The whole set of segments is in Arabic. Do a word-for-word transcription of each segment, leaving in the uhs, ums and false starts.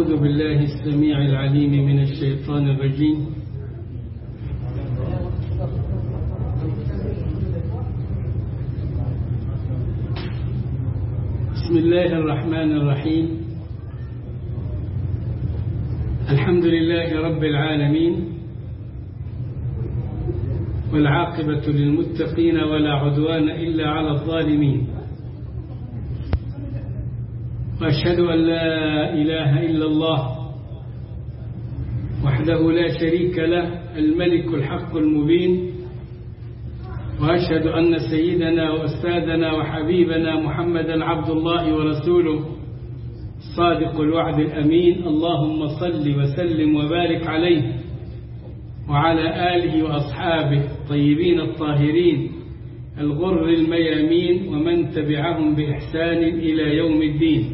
أعوذ بالله السميع العليم من الشيطان الرجيم. بسم الله الرحمن الرحيم. الحمد لله رب العالمين، والعاقبة للمتقين ولا عدوان إلا على الظالمين، وأشهد أن لا إله إلا الله وحده لا شريك له الملك الحق المبين، وأشهد أن سيدنا وأستاذنا وحبيبنا محمدا عبد الله ورسوله صادق الوعد الأمين. اللهم صل وسلم وبارك عليه وعلى آله وأصحابه الطيبين الطاهرين الغر الميامين ومن تبعهم بإحسان إلى يوم الدين.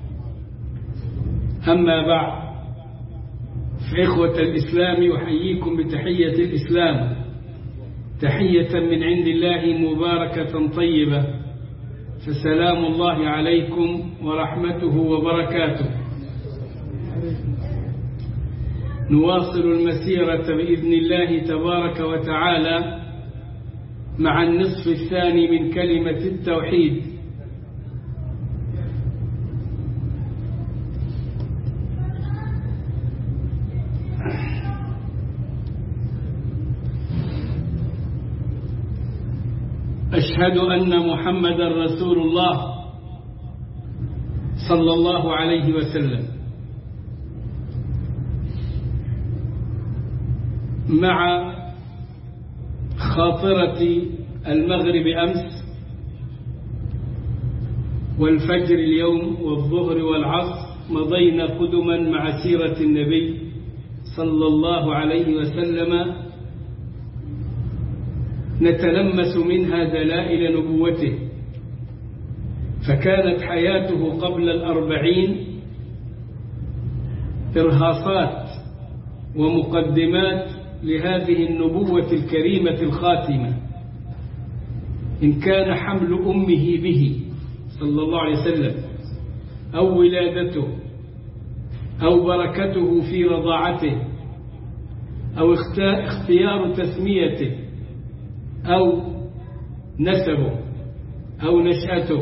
أما بعد، فإخوة الإسلام أحييكم بتحية الإسلام، تحية من عند الله مباركة طيبة، فسلام الله عليكم ورحمته وبركاته. نواصل المسيرة بإذن الله تبارك وتعالى مع النصف الثاني من كلمة التوحيد. أشهد أن محمد رسول الله صلى الله عليه وسلم. مع خاطرة المغرب أمس والفجر اليوم والظهر والعصر مضينا قدما مع سيرة النبي صلى الله عليه وسلم، نتلمس منها دلائل نبوته. فكانت حياته قبل الأربعين إرهاصات ومقدمات لهذه النبوة الكريمة الخاتمة، إن كان حمل أمه به صلى الله عليه وسلم، أو ولادته، أو بركته في رضاعته، أو اختيار تسميته، أو نسبه، أو نشأته،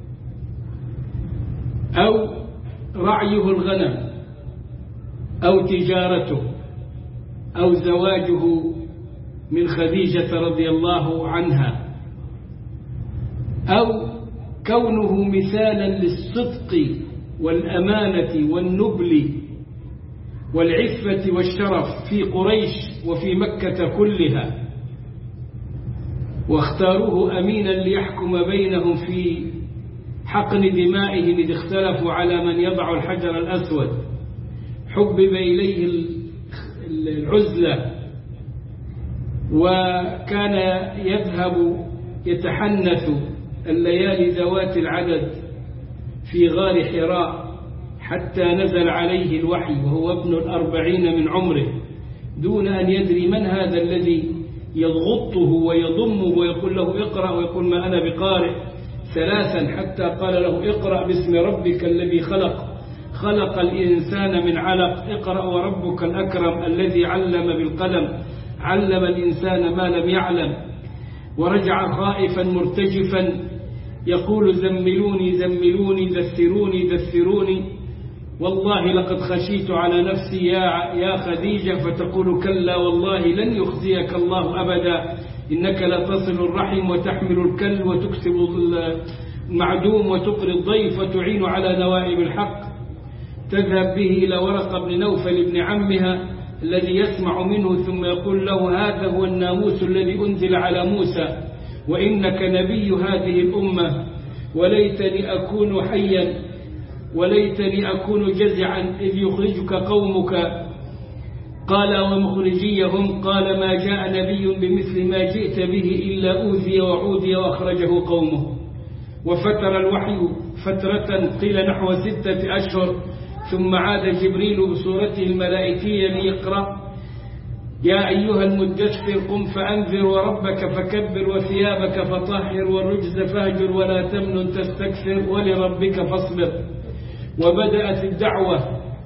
أو رعيه الغنم، أو تجارته، أو زواجه من خديجة رضي الله عنها، أو كونه مثالا للصدق والأمانة والنبل والعفة والشرف في قريش وفي مكة كلها، واختاروه أمينا ليحكم بينهم في حقن دمائهم إذ اختلفوا على من يضع الحجر الأسود. حبب إليه العزلة، وكان يذهب يتحنث الليالي ذوات العدد في غار حراء حتى نزل عليه الوحي وهو ابن الأربعين من عمره، دون أن يدري من هذا الذي يضغطه ويضمه ويقول له اقرأ، ويقول ما أنا بقارئ ثلاثا، حتى قال له اقرأ باسم ربك الذي خلق خلق الإنسان من علق، اقرأ وربك الأكرم الذي علم بالقلم علم الإنسان ما لم يعلم. ورجع خائفا مرتجفا يقول زملوني زملوني دثروني دثروني، والله لقد خشيت على نفسي يا يا خديجة، فتقول كلا والله لن يخزيك الله أبدا، إنك لا تصل الرحم وتحمل الكل وتكسب المعدوم وتقري الضيف وتعين على نوائب الحق. تذهب به إلى ورقة بن نوفل بن عمها الذي يسمع منه، ثم يقول له هذا هو الناموس الذي أنزل على موسى، وإنك نبي هذه الأمة، وليتني أكون حيا وليتني أكون جزعا إذ يخرجك قومك. قال ومخرجيهم؟ قال ما جاء نبي بمثل ما جئت به إلا أوذي وعودي وأخرجه قومه. وفتر الوحي فترة قيل نحو ستة أشهر، ثم عاد جبريل بصورته الملائكية ليقرأ يا أيها المدثر قم فأنذر وربك فكبر وثيابك فطهر والرجز فاهجر ولا تمنن تستكثر ولربك فاصبر. وبدأت الدعوة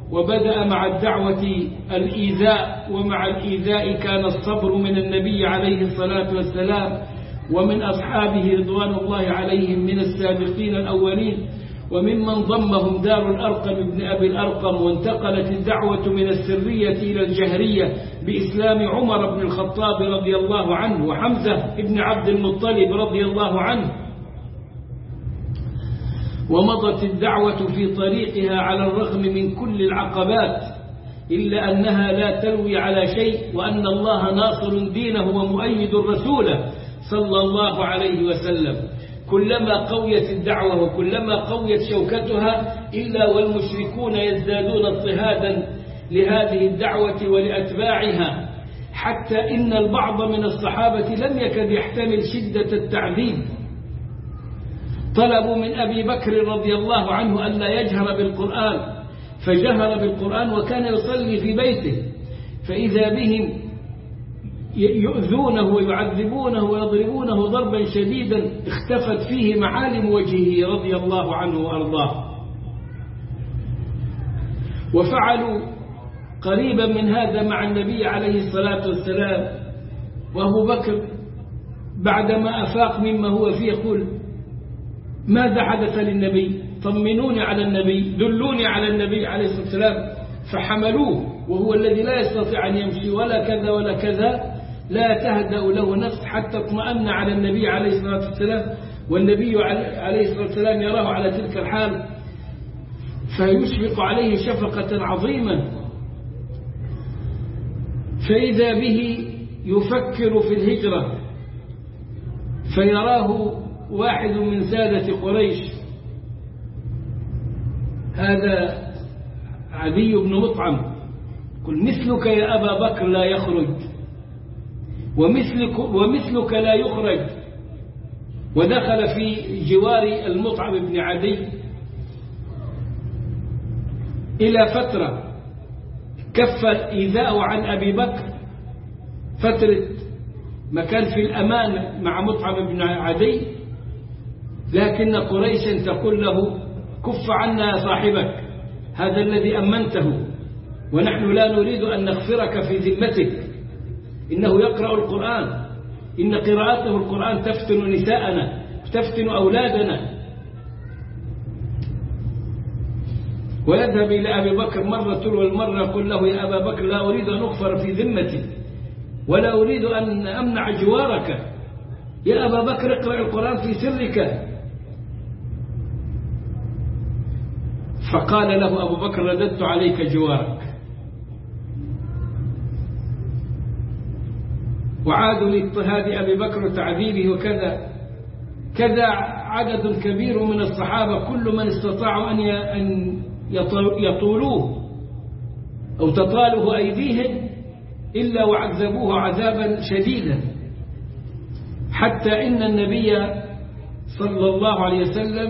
وبدأ مع الدعوة الإيذاء، ومع الإيذاء كان الصبر من النبي عليه الصلاة والسلام ومن أصحابه رضوان الله عليهم من السابقين الأولين، وممن ضمهم دار الأرقم ابن أبي الأرقم. وانتقلت الدعوة من السرية إلى الجهرية بإسلام عمر بن الخطاب رضي الله عنه وحمزة بن عبد المطلب رضي الله عنه. ومضت الدعوة في طريقها على الرغم من كل العقبات، إلا أنها لا تلوي على شيء، وأن الله ناصر دينه ومؤيد رسوله صلى الله عليه وسلم. كلما قويت الدعوة وكلما قويت شوكتها إلا والمشركون يزدادون اضطهادا لهذه الدعوة ولأتباعها، حتى إن البعض من الصحابة لم يكد يحتمل شدة التعذيب. طلبوا من أبي بكر رضي الله عنه أن لا يجهر بالقرآن، فجهر بالقرآن وكان يصلي في بيته، فإذا بهم يؤذونه ويعذبونه ويضربونه ضربا شديدا اختفت فيه معالم وجهه رضي الله عنه وأرضاه. وفعلوا قريبا من هذا مع النبي عليه الصلاة والسلام. وأبو بكر بعدما أفاق مما هو فيه يقول: ماذا حدث للنبي؟ طمنوني على النبي، دلوني على النبي عليه الصلاة والسلام. فحملوه وهو الذي لا يستطيع أن يمشي ولا كذا ولا كذا، لا تهدأ له نفس حتى اطمأن على النبي عليه الصلاة والسلام. والنبي عليه الصلاة والسلام يراه على تلك الحال فيشفق عليه شفقة عظيمة، فإذا به يفكر في الهجرة، فيراه واحد من سادة قريش، هذا عدي بن مطعم، قل: مثلك يا أبا بكر لا يخرج، ومثلك, ومثلك لا يخرج. ودخل في جوار المطعم بن عدي إلى فترة كف الإيذاء عن أبي بكر، فترة ما كان في الأمان مع مطعم بن عدي، لكن قريشا تقول له: كف عنا يا صاحبك، هذا الذي أمنته، ونحن لا نريد أن نغفرك في ذمتك، إنه يقرأ القرآن، إن قراءته القرآن تفتن نساءنا وتفتن أولادنا. ويذهب إلى أبي بكر مرة والمرة يقول له: يا أبا بكر، لا أريد أن أغفر في ذمتي ولا أريد أن أمنع جوارك، يا أبا بكر اقرأ القرآن في سرك. فقال له أبو بكر: رددت عليك جوارك. وعادوا لاضطهاد أبي بكر وتعذيبه وكذا. كذا عدد كبير من الصحابة كل من استطاعوا أن يطولوه أو تطاله أيديهم إلا وعذبوه عذابا شديدا، حتى إن النبي صلى الله عليه وسلم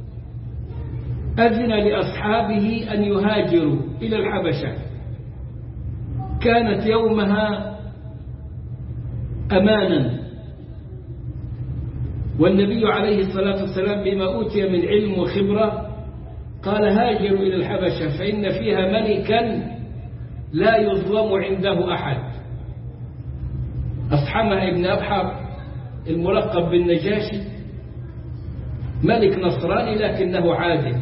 أذن لأصحابه أن يهاجروا إلى الحبشة. كانت يومها أمانا، والنبي عليه الصلاة والسلام بما أوتي من علم وخبرة قال: هاجروا إلى الحبشة فإن فيها ملكا لا يظلم عنده أحد. أصحمها ابن أبحر الملقب بالنجاشي ملك نصراني لكنه عادل.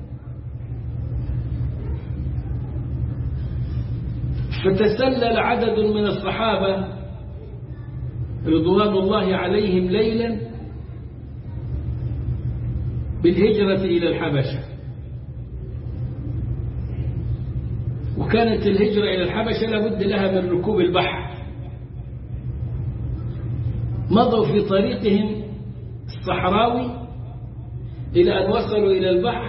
فتسلل عدد من الصحابة رضوان الله عليهم ليلا بالهجرة إلى الحبشة. وكانت الهجرة إلى الحبشة لابد لها من ركوب البحر. مضوا في طريقهم الصحراوي إلى أن وصلوا إلى البحر،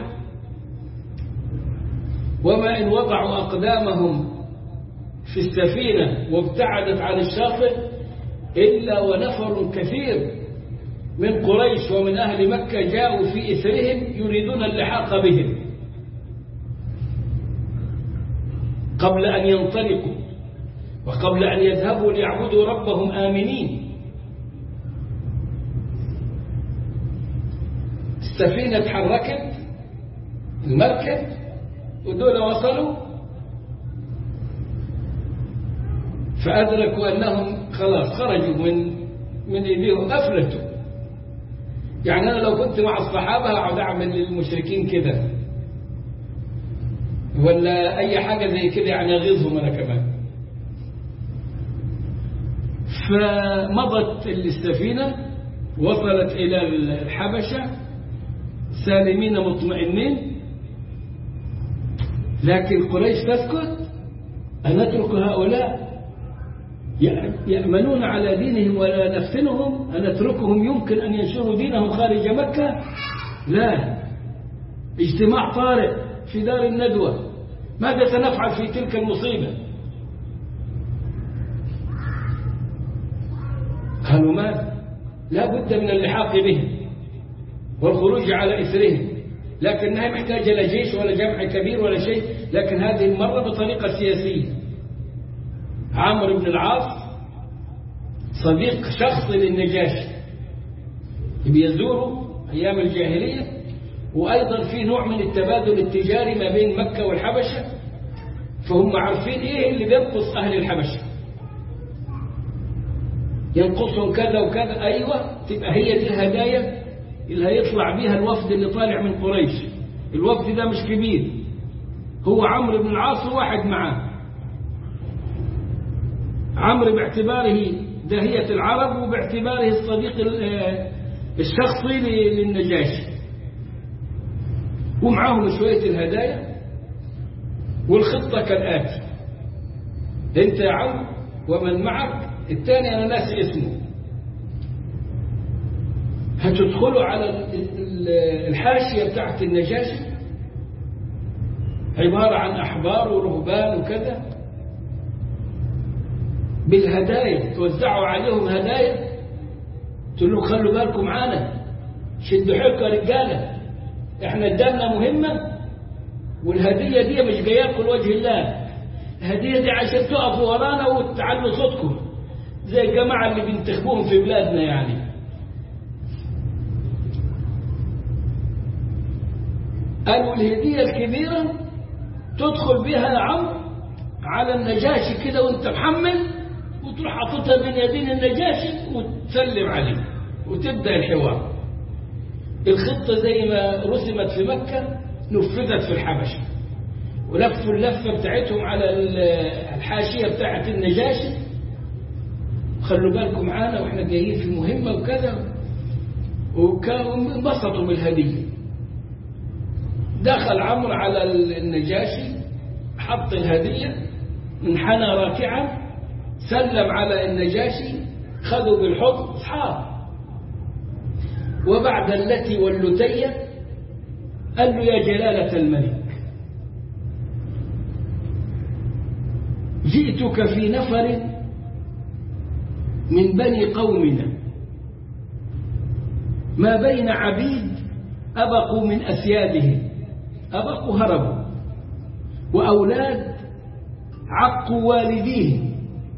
وما إن وضعوا أقدامهم في السفينة وابتعدت عن الشاطئ إلا ونفر كثير من قريش ومن أهل مكة جاءوا في إثرهم يريدون اللحاق بهم قبل أن ينطلقوا وقبل أن يذهبوا ليعبدوا ربهم آمنين. السفينة تحركت، المركب، ودول وصلوا فأدركوا أنهم خلاص خرجوا من من إيديهم، أفلتوا. يعني أنا لو كنت مع الصحابة أقعد أعمل للمشركين كده ولا أي حاجة زي كده، يعني أغيظهم أنا كمان. فمضت السفينة، وصلت إلى الحبشة سالمين مطمئنين، لكن قريش تسكت. أن نترك هؤلاء يأمنون على دينهم ولا نفتنهم؟ أن نتركهم يمكن أن ينشروا دينهم خارج مكة؟ لا. اجتماع طارئ في دار الندوة، ماذا سنفعل في تلك المصيبة؟ قالوا ماذا؟ لا بد من اللحاق بهم والخروج على إثرهم، لكنها محتاجة لا جيش ولا جمع كبير ولا شيء، لكن هذه المرة بطريقة سياسية. عمرو بن العاص صديق شخصي للنجاشي، بيزوره أيام الجاهلية، وأيضا في نوع من التبادل التجاري ما بين مكة والحبشة، فهم عارفين إيه اللي بينقص أهل الحبشة، ينقصهم كذا وكذا. أيوة، تبقى هي دي الهدايا اللي هيطلع بيها الوفد اللي طالع من قريش. الوفد ده مش كبير، هو عمرو بن العاص وواحد معاه. عمرو باعتباره داهية العرب، وباعتباره الصديق الشخصي للنجاشي، ومعاهم شوية الهدايا. والخطة كالآتي: انت يا عمرو ومن معك، الثاني أنا ناسي اسمه، هتدخلوا على الحاشية بتاعت النجاشي، عبارة عن أحبار ورهبان وكذا، بالهدايا، توزعوا عليهم هدايا، تقول لهم خلوا بالكم معانا، شدوا حيلكم يا رجالة، احنا قدامنا مهمة، والهدية دي مش جايه لكم وجه الله، الهدية دي عشان تقفوا ورانا وتعلوا صوتكم زي الجماعة اللي بينتخبوهم في بلادنا. يعني قالوا الهدية الكبيرة تدخل بها يا عمرو على النجاشي كده وانت محمل، وتروح حاططها بين يدين النجاشي وتسلم عليه وتبدأ الحوار. الخطة زي ما رسمت في مكة نفذت في الحبشة، ولفوا اللفة بتاعتهم على الحاشية بتاعت النجاشي، خلوا بالكم معانا واحنا جايين في مهمة وكذا، وكانوا انبسطوا بالهدية. دخل عمرو على النجاشي، حط الهدية، انحنى راكعا، سلم على النجاشي، خذوا بالحضن اصحاب. وبعد التي واللتية قال له يا جلالة الملك، جئتك في نفر من بني قومنا، ما بين عبيد أبقوا من أسيادهم، أبقوا هربوا، وأولاد عقوا والديهم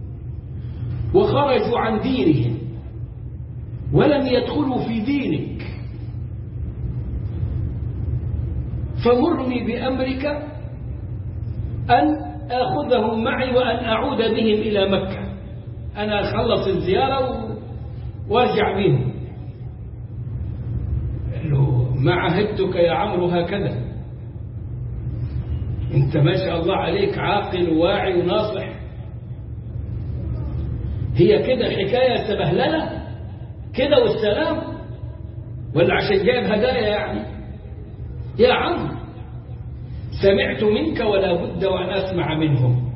وخرجوا عن دينهم ولم يدخلوا في دينك، فمرني بأمرك أن آخذهم معي وأن أعود بهم إلى مكة، أنا أخلص الزيارة وارجع بهم. قال له ما عهدتك يا عمرو هكذا، أنت ما شاء الله عليك عاقل وواعي وناصح، هي كده الحكاية سبهللة كده والسلام، ولا عشان جايب هدايا يعني؟ يا عم سمعت منك ولا بد وأن أسمع منهم.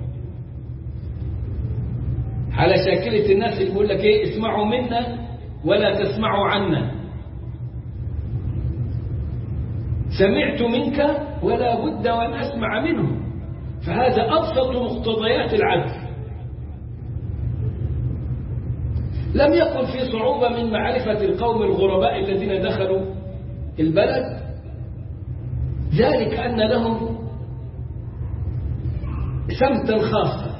على شاكلة الناس اللي يقول لك ايه، اسمعوا منا ولا تسمعوا عنا. سمعت منك ولا بد وأن أسمع منهم، فهذا أبسط مقتضيات العدل. لم يكن في صعوبة من معرفة القوم الغرباء الذين دخلوا البلد، ذلك أن لهم سمتا خاصة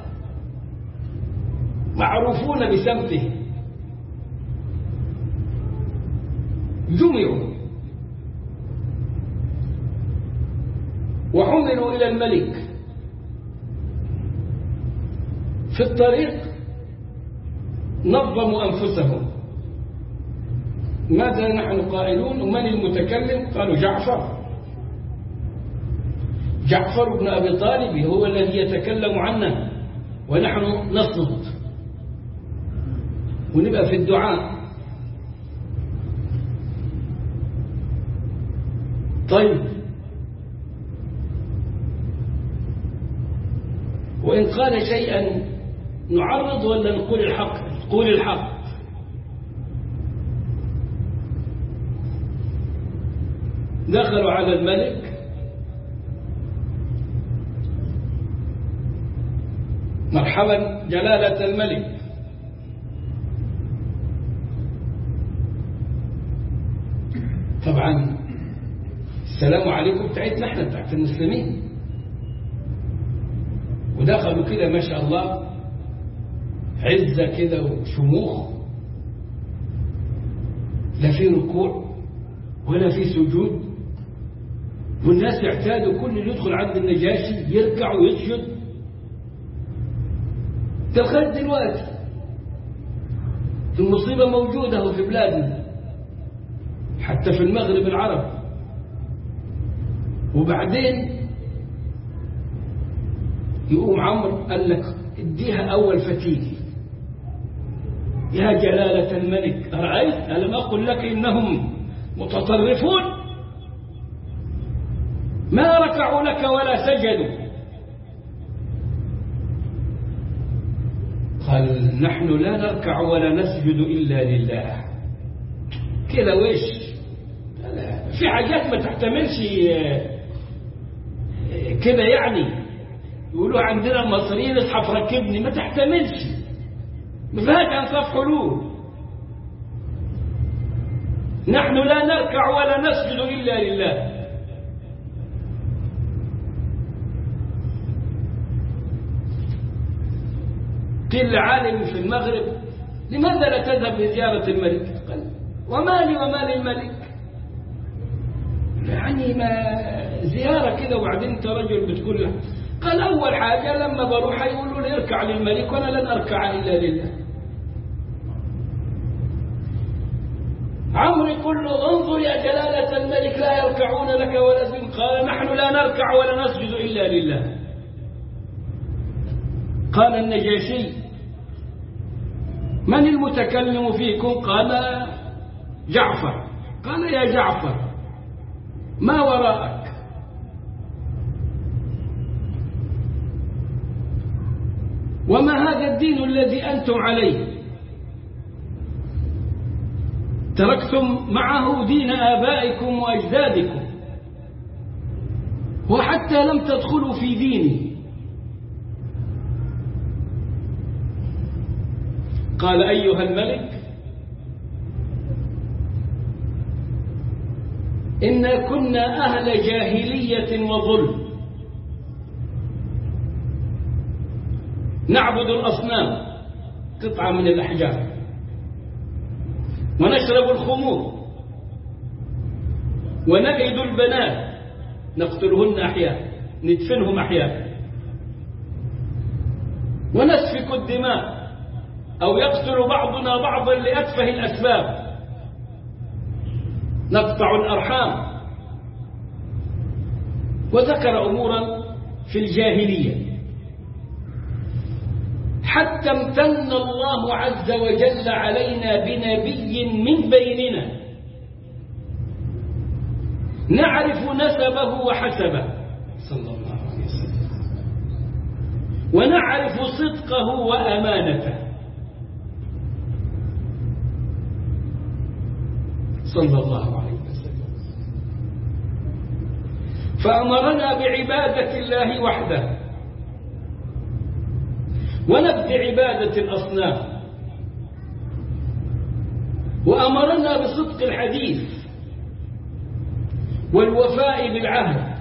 معروفون بسمته، جمعوا وحملوا إلى الملك. في الطريق نظموا أنفسهم. ماذا نحن قائلون؟ ومن المتكلم؟ قالوا جعفر. جعفر بن أبي طالب هو الذي يتكلم عنا ونحن نصمت ونبقى في الدعاء. طيب، وإن قال شيئا نعرض ولا نقول الحق؟ نقول الحق. دخلوا على الملك مرحبا جلالة الملك. طبعا السلام عليكم بتاعتنا احنا بتاعت المسلمين. ودخلوا كده ما شاء الله عزة كده وشموخ، لا في ركوع ولا في سجود، والناس اعتادوا كل اللي يدخل عند النجاشي يركع ويسجد. لغاية دلوقتي المصيبة موجودة في بلادنا حتى في المغرب العربي. وبعدين يقوم عمرو قال لك اديها أول فتيل. يا جلالة الملك أرأيت ألم أقل لك إنهم متطرفون ما ركعوا لك ولا سجدوا؟ قال نحن لا نركع ولا نسجد إلا لله. كده وش في حاجات ما تحتملش كده، يعني يقولوا عندنا المصريين اصحى ركبني، ما تحتملش، ما فيهاش انصاف حلول. نحن لا نركع ولا نسجد إلا لله. قيل لعالم في المغرب لماذا لا تذهب لزيارة الملك؟ قال ومالي ومال الملك، يعني ما زيارة كده وبعدين انت رجل بتقول له. قال أول حاجة لما بروح يقولوا لي اركع للملك وأنا لن أركع إلا لله. عمرو يقول له انظر يا جلالة الملك لا يركعون لك ولا سجد. قال نحن لا نركع ولا نسجد إلا لله. قال النجاشي من المتكلم فيكم؟ قال جعفر. قال يا جعفر ما وراءك؟ وما هذا الدين الذي أنتم عليه؟ تركتم معه دين آبائكم وأجدادكم وحتى لم تدخلوا في ديني. قال أيها الملك إنا كنا أهل جاهلية وظلم، نعبد الأصنام قطعة من الأحجار، ونشرب الخمور، ونلد البنات، نقتلهن أحياء، ندفنهم أحياء، ونسفك الدماء أو يقتل بعضنا بعضا لأتفه الأسباب، نقطع الأرحام. وذكر أمورا في الجاهلية حتى امتن الله عز وجل علينا بنبي من بيننا نعرف نسبه وحسبه صلى الله عليه وسلم، ونعرف صدقه وأمانته صلى الله عليه وسلم. فأمرنا بعبادة الله وحده ونبذ عبادة الأصنام، وأمرنا بصدق الحديث والوفاء بالعهد،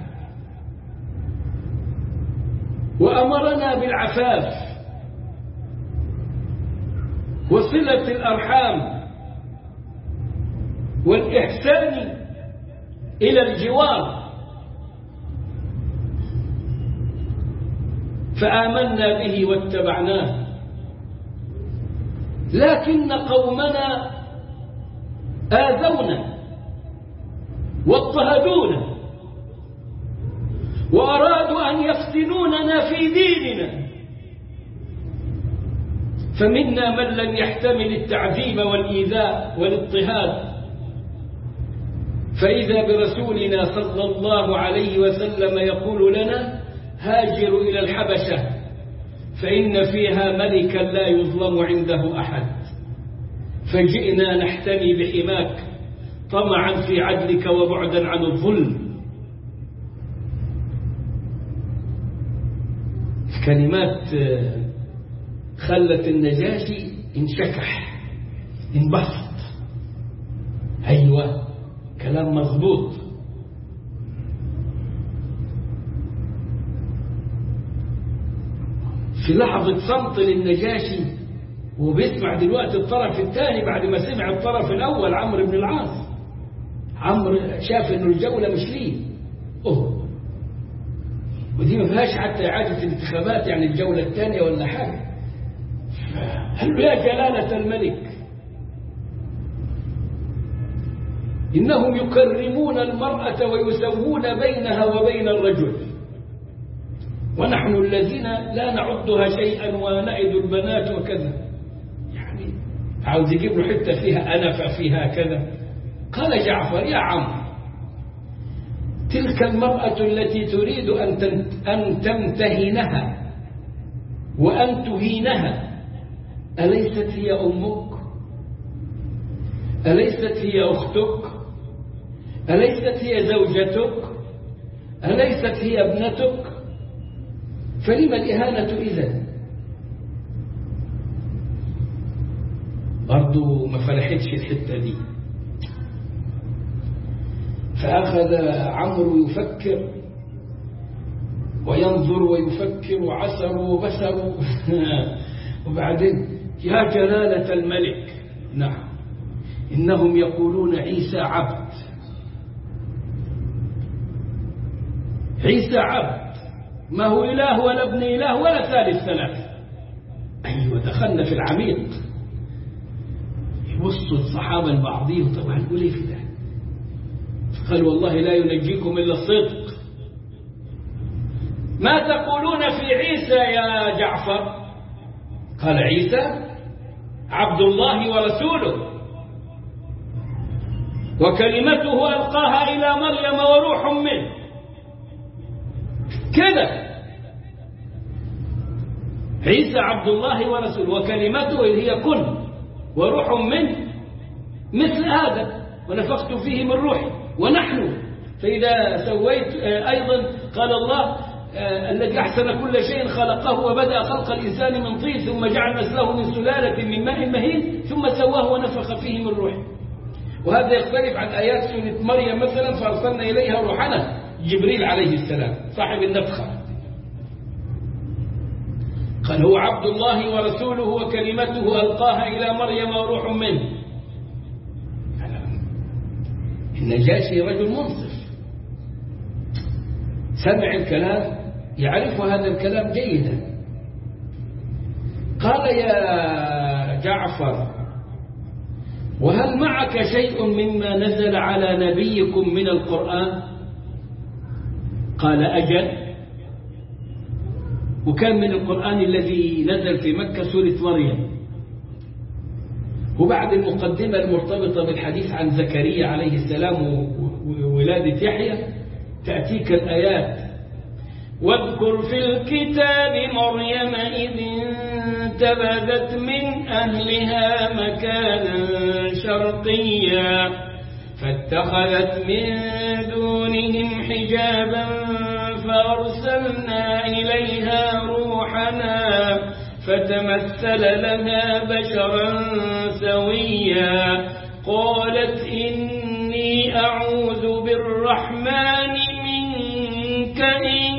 وأمرنا بالعفاف وصلة الأرحام والإحسان إلى الجوار. فآمنا به واتبعناه لكن قومنا آذونا واضطهدونا وأرادوا أن يفتنوننا في ديننا، فمنا من لم يحتمل التعذيب والإيذاء والاضطهاد، فإذا برسولنا صلى الله عليه وسلم يقول لنا: هاجروا إلى الحبشة فإن فيها ملكا لا يظلم عنده أحد. فجئنا نحتمي بحماك طمعا في عدلك وبعدا عن الظلم. كلمات خلت النجاشي انشكح انبسط. أيوة، كلام مضبوط. في لحظة صمت للنجاشي وبيسمع دلوقتي الطرف الثاني بعد ما سمع الطرف الأول عمرو بن العاص. عمرو شاف إنه الجولة مش ليه، أوه، ودي ما فيهاش حتى إعادة الانتخابات، يعني الجولة الثانية ولا حاجة. قال له: يا جلالة الملك، إنهم يكرمون المرأة ويسوون بينها وبين الرجل، ونحن الذين لا نعدها شيئا ونعد البنات وكذا. يعني عاوز يجيب له حتة فيها أنف فيها كذا. قال جعفر: يا عم، تلك المرأة التي تريد أن تمتهنها وأن تهينها أليست هي أمك؟ أليست هي أختك؟ أليست هي زوجتك؟ أليست هي ابنتك؟ فلما الإهانة إذن؟ برضو ما فرحتش الحتة دي. فأخذ عمرو يفكر وينظر ويفكر وعسر وبسر وبعدين: يا جلالة الملك، نعم، إنهم يقولون عيسى عبد. عيسى عبد، ما هو إله ولا ابن إله ولا ثالث ثلاث. أيوة، دخلنا في العميق. يبصوا الصحابة لبعضهم: طبعا نقول إيه في ده؟ قال: والله لا ينجيكم إلا الصدق. ما تقولون في عيسى يا جعفر؟ قال: عيسى عبد الله ورسوله وكلمته ألقاها إلى مريم وروح منه. كذا، عيسى عبد الله ورسوله وكلمته اللي هي كن وروح منه مثل هذا، ونفخت فيه من روحي ونحن. فإذا سويت أيضا قال الله: الذي أحسن كل شيء خلقه وبدأ خلق الإنسان من طين ثم جعل نسله من سلالة من ماء مهين ثم سواه ونفخ فيه من روحه. وهذا يختلف عن آيات سورة مريم مثلا: فأرسلنا إليها روحنا جبريل عليه السلام صاحب النفخة. قال: هو عبد الله ورسوله وكلمته ألقاها إلى مريم وروح منه. النجاشي رجل منصف، سمع الكلام، يعرف هذا الكلام جيدا. قال: يا جعفر، وهل معك شيء مما نزل على نبيكم من القرآن؟ قال: أجل. وكان من القرآن الذي نزل في مكة سورة مريم. وبعد المقدمة المرتبطة بالحديث عن زكريا عليه السلام وولادة يحيى تأتيك الآيات: واذكر في الكتاب مريم إذ انتبذت من أهلها مكانا شرقيا فاتخذت من دونهم حجابا فأرسلنا إليها روحنا فتمثل لها بشرا سويا قالت إني أعوذ بالرحمن منك إن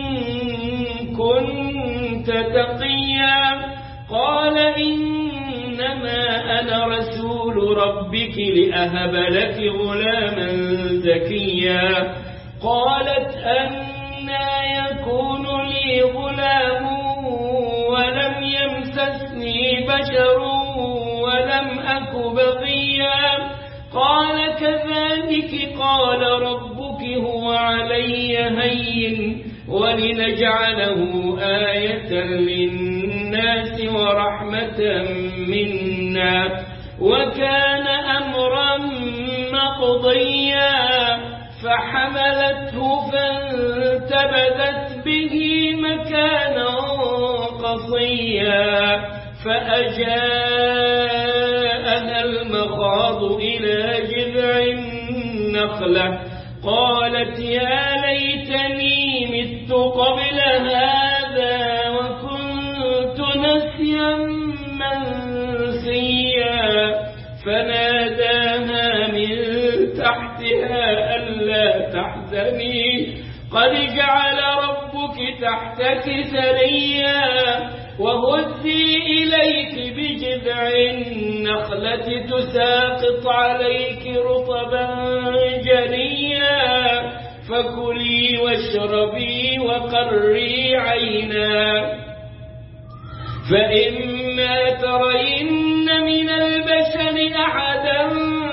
كنت تقيا قال إنما أنا رسول ربك لأهب لك غلاما زكيا قالت أنى يكون لي غلام ولم يمسسني بشر ولم لم أك بغيا قال كذلك قال ربك هو علي هين ولنجعله آية للناس ورحمة منا وكان أمرا مقضيا فحملته فانتبذت به مكانا قصيا فأجاءها المخاض إلى جذع النخلة قالت يا ليتني مت قبل هذا وكنت نسيا منسيا فناداها من تحتها ألا تحزني قد جعل ربك تحتك سريا وهزي إليك بجذع النخلة تساقط عليك رطبا جنيا فكلي واشربي وقري عينا فإما ترين من البشر أحدا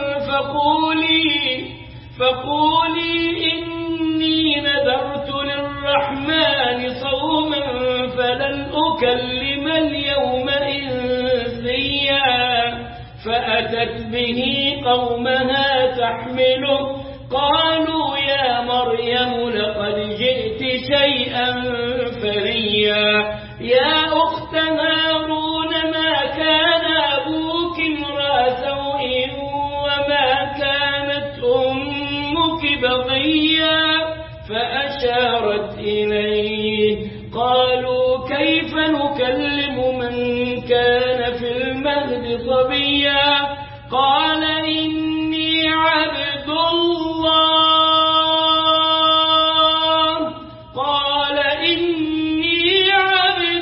فقولي فقولي إني نذرت للرحمن صوما فلن أكلم اليوم إنسيا فأتت به قومها تحمله قالوا يا مريم لقد جئت شيئا فريا يا أخت هارون ما كان أبوك امرأ سوء وما كانت أمك بغيا فأشارت إليه قالوا كيف نكلم من كان في المهد صبيا قال إني عبد الله قال إني عبد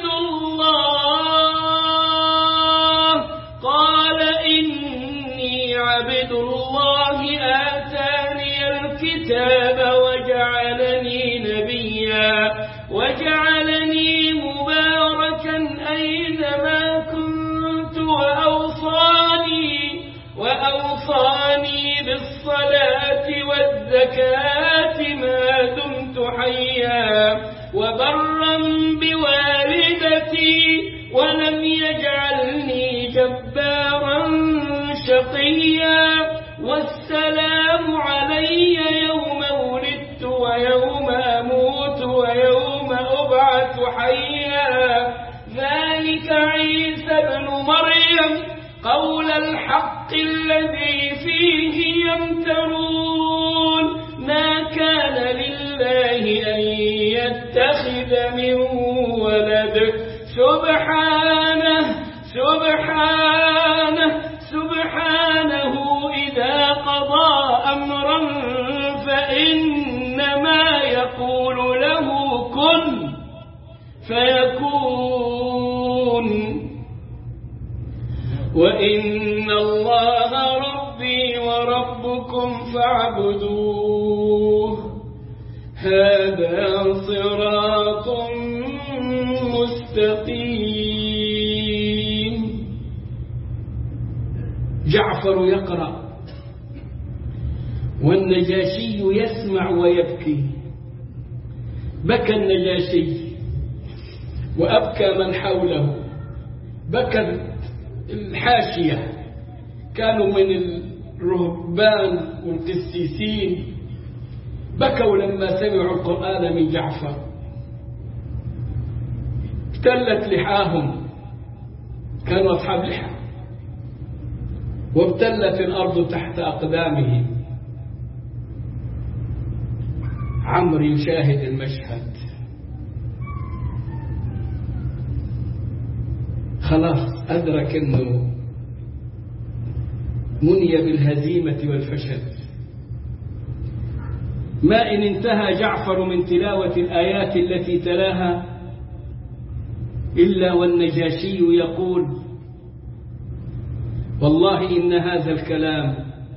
الله قال إني عبد الله آتاني الكتاب وجعلني نبيا وجعلني مباركا أينما كنت وأوصاني وأوصاني بالصلاة والزكاة ما دمت حيا وبرا بوالدتي ولم يجعلني جبارا شقيا والسلام علي يوم ولدت ويوم أموت ويوم أبعث حيا ذلك عيسى ابن مريم قول الحق الذي فيه يمترون ما كان لله أن يتخذ من ولد سبحانه سبحانه سبحانه إذا قضى أمرا فإنما يقول له كن فيكون وإن الله ربي وربكم فاعبدوه هذا صراط مستقيم. جعفر يقرأ والنجاشي يسمع ويبكي. بكى النجاشي وأبكى من حوله، بكى الحاشية، كانوا من الرهبان والقسيسين، بكوا لما سمعوا القرآن من جعفر. ابتلت لحاهم، كانوا أصحاب لحى، وابتلت الأرض تحت أقدامهم. عمرو يشاهد المشهد، خلاص أدرك أنه مني بالهزيمة والفشل. ما إن انتهى جعفر من تلاوة الآيات التي تلاها إلا والنجاشي يقول: والله إن هذا الكلام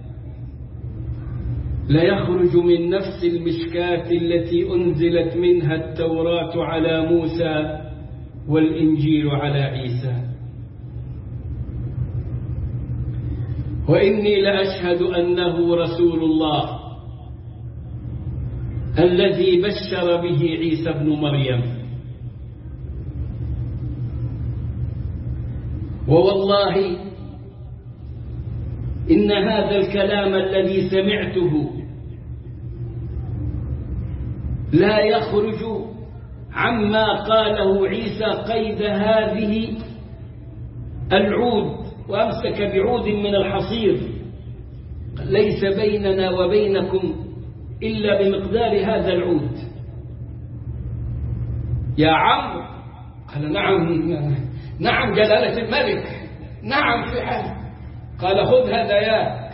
لا يخرج من نفس المشكاة التي أنزلت منها التوراة على موسى والإنجيل على عيسى. وإني لأشهد أنه رسول الله الذي بشر به عيسى ابن مريم، ووالله إن هذا الكلام الذي سمعته لا يخرج عما قاله عيسى قيد هذه العود، وأمسك بعود من الحصير، ليس بيننا وبينكم إلا بمقدار هذا العود. يا عم، قال نعم نعم جلالة الملك، نعم في حال. قال خذ هداياك،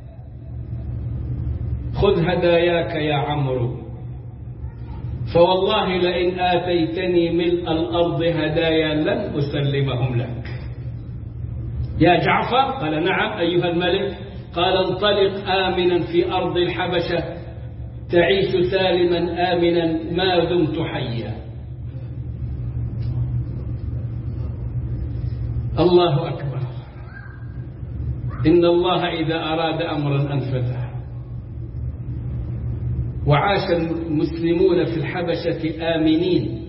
خذ هداياك يا عمرو، فوالله لئن آتيتني ملء الأرض هدايا لن أسلمهم لك. يا جعفر، قال نعم أيها الملك. قال انطلق آمنا في أرض الحبشة، تعيش سالما آمنا ما دمت حيا. الله أكبر. إن الله إذا أراد أمرا أنفذه. وعاش المسلمون في الحبشة آمنين.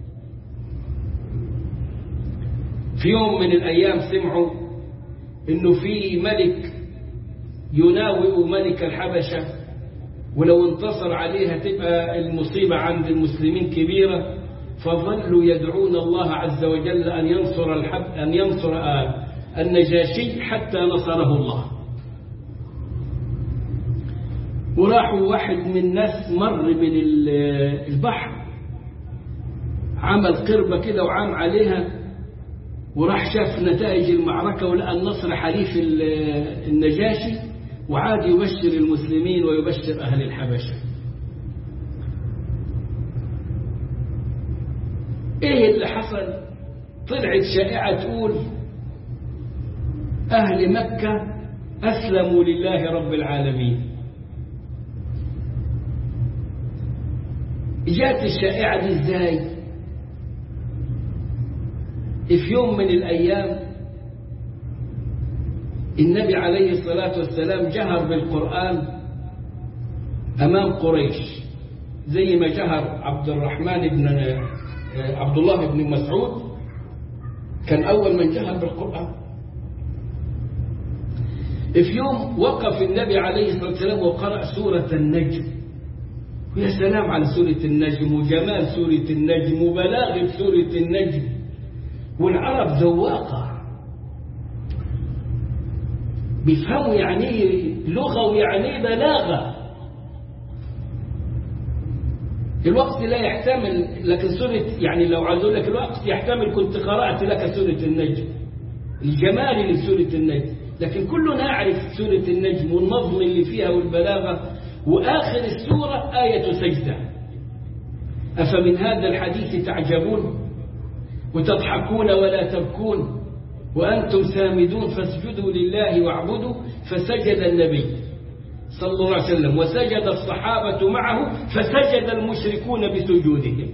في يوم من الأيام سمعوا إنه في ملك يناوئ ملك الحبشة، ولو انتصر عليها تبقى المصيبة عند المسلمين كبيرة، فظلوا يدعون الله عز وجل أن ينصر الحب أن ينصر النجاشي حتى نصره الله. وراحوا واحد من الناس مر من البحر، عمل قربة كده وعام عليها، وراح شاف نتائج المعركة ولقى النصر حليف النجاشي، وعاد يبشر المسلمين ويبشر أهل الحبشة. إيه اللي حصل؟ طلعت شائعة تقول أهل مكة أسلموا لله رب العالمين. جاءت الشائعة دي إزاي؟ في يوم من الأيام النبي عليه الصلاة والسلام جهر بالقرآن أمام قريش، زي ما جهر عبد الرحمن بن عبد الله بن مسعود، كان أول من جهر بالقرآن. في يوم وقف النبي عليه الصلاة والسلام وقرأ سورة النجم، ويا سلام على سورة النجم وجمال سورة النجم وبلاغة سورة النجم. والعرب ذواقة، بيفهموا يعني لغة ويعني بلاغة. الوقت لا يحتمل، لكن سورة يعني لو عايز أقول لك الوقت يحتمل كنت قرأت لك سورة النجم، الجمال لسورة النجم، لكن كلنا نعرف سورة النجم والنظم اللي فيها والبلاغة. وآخر السورة آية سجدة. أفمن هذا الحديث تعجبون وتضحكون ولا تبكون وأنتم سامدون فاسجدوا لله واعبدوا. فسجد النبي صلى الله عليه وسلم وسجد الصحابة معه، فسجد المشركون بسجودهم.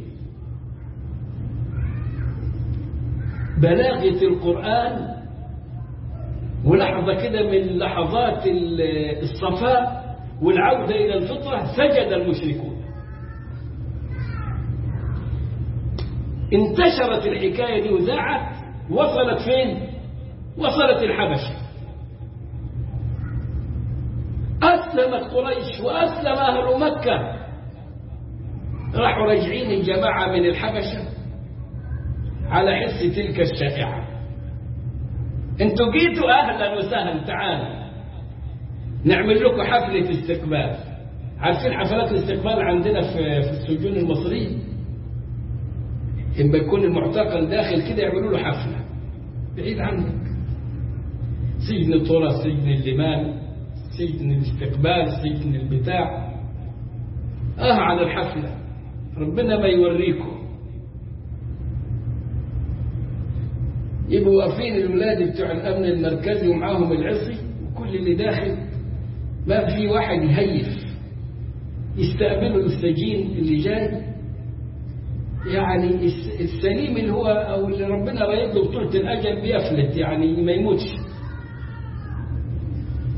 بلاغة القرآن. ولحظة كده من لحظات الصفاء والعودة إلى الفطرة سجد المشركون. انتشرت الحكاية دي وذاعت، وصلت فين؟ وصلت الحبشة. أسلمت قريش وأسلم أهل مكة. راحوا راجعين الجماعة من الحبشة على حس تلك الشائعة. انتوا جيتوا أهلا وسهلا، تعالوا نعمل لكم حفلة استقبال. عارفين حفلات الاستقبال عندنا في السجون المصرية؟ إما يكون المعتقل داخل كده يعملوا له حفلة بعيد عنك، سجن الطرى، سجن الليمان، سجن الاستقبال، سجن البتاع. آه على الحفلة، ربنا ما يوريكم. يبقوا واقفين الولاد بتوع الأمن المركزي ومعاهم العصي، وكل اللي داخل ما في واحد يهيف يستقبلوا السجين اللي جاي. يعني السليم اللي هو أو اللي ربنا رايد له بطولة الأجل بيفلت، يعني ما يموتش.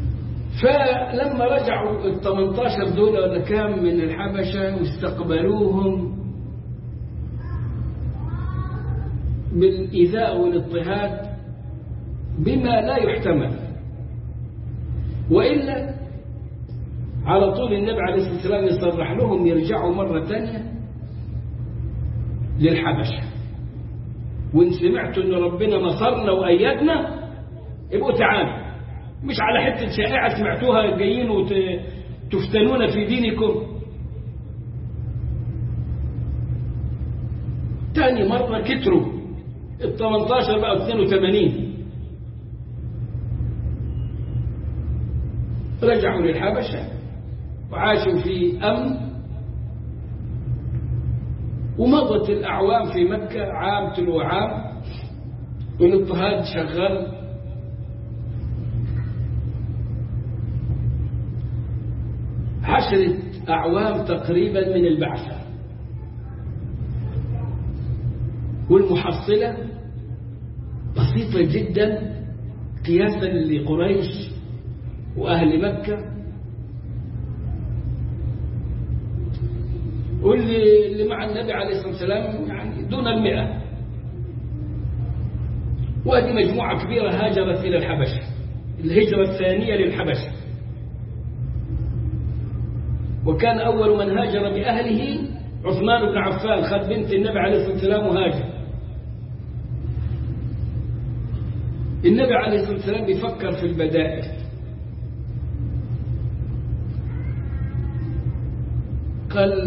فلما رجعوا ال ثمانية عشر دول ولا كام من الحبشة واستقبلوهم بالإيذاء والاضطهاد بما لا يحتمل، وإلا على طول النبي عليه الصلاة والسلام يصرح لهم يرجعوا مرة ثانية للحبشة، وإن سمعتوا أن ربنا نصرنا وأيدنا ابقوا تعالوا، مش على حتة شائعة سمعتوها جايين وتفتنون في دينكم. تاني مرة كتروا ال ثمانية عشر بقى اثنين وثمانين، رجعوا للحبشة وعاشوا في أمن، ومضت الأعوام في مكة عام تلو عام والاضطهاد شغال. عشرة أعوام تقريبا من البعثة، والمحصلة بسيطة جدا قياسا لقريش وأهل مكة، واللي اللي مع النبي عليه الصلاة والسلام يعني دون المئة، وهذه مجموعة كبيرة هاجرت إلى الحبشة، الهجرة الثانية للحبشة، وكان أول من هاجر بأهله عثمان بن عفان، خد بنت النبي عليه الصلاة والسلام وهاجر. النبي عليه الصلاة والسلام بيفكر في البدائل، قال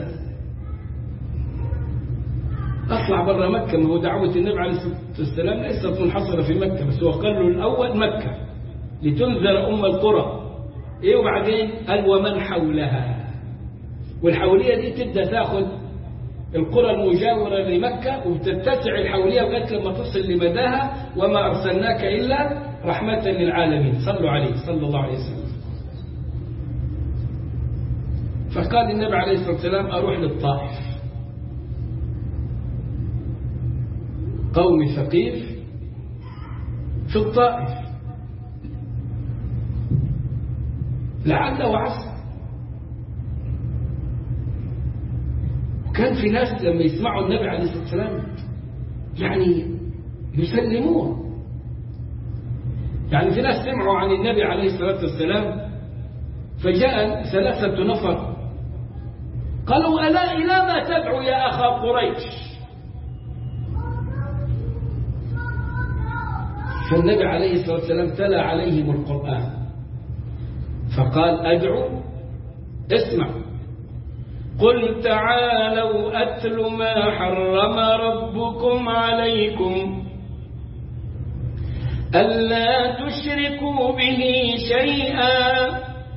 أطلع برا مكة، ما هو دعوة النبي عليه الصلاة والسلام ليست منحصرة في مكة بس، هو قال له الأول مكة لتنذر أم القرى، إيه وبعدين قال ومن حولها، والحولية دي تبدأ تاخد القرى المجاورة لمكة وتتسع الحولية لغاية لما تصل لمداها، وما أرسلناك إلا رحمة للعالمين، صلوا عليه صلى الله عليه وسلم. فقال النبي عليه الصلاة والسلام أروح للطائف، قوم ثقيف في الطائف لعل وعسى. وكان في ناس لما يسمعوا النبي عليه الصلاة والسلام يعني يسلمون، يعني في ناس سمعوا عن النبي عليه الصلاة والسلام فجاء ثلاثة نفر قالوا ألا إلى ما تدعو يا أخا قريش؟ فالنبي عليه الصلاة والسلام تلا عليهم القرآن فقال أدعو، اسمع، قل تعالوا أتل ما حرم ربكم عليكم ألا تشركوا به شيئا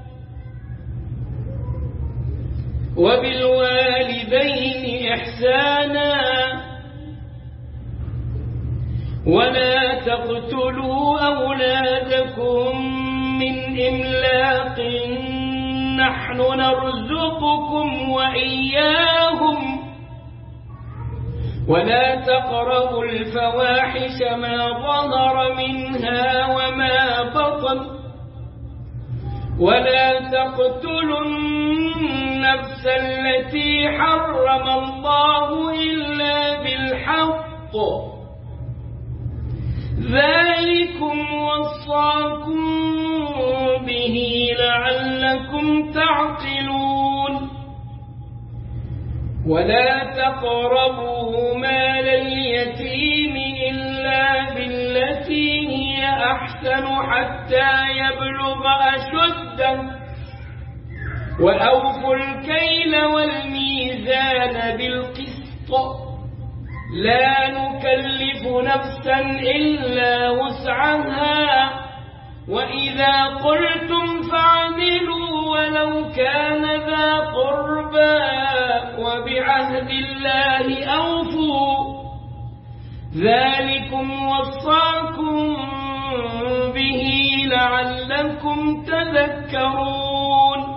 وبالوالدين إحسانا ولا تقتلوا أولادكم من إملاق نحن نرزقكم وإياهم ولا تقربوا الفواحش ما ظهر منها وما بطن ولا تقتلوا النفس التي حرم الله إلا بالحق ذلكم وصاكم به لعلكم تعقلون ولا تقربوا مال اليتيم إلا بالتي هي أحسن حتى يبلغ أشده وأوفوا الكيل والميزان بالقسط لا نكلف نفسا إلا وسعها وإذا قلتم فاعدلوا ولو كان ذا قربى وبعهد الله أوفوا ذلكم وصاكم به لعلكم تذكرون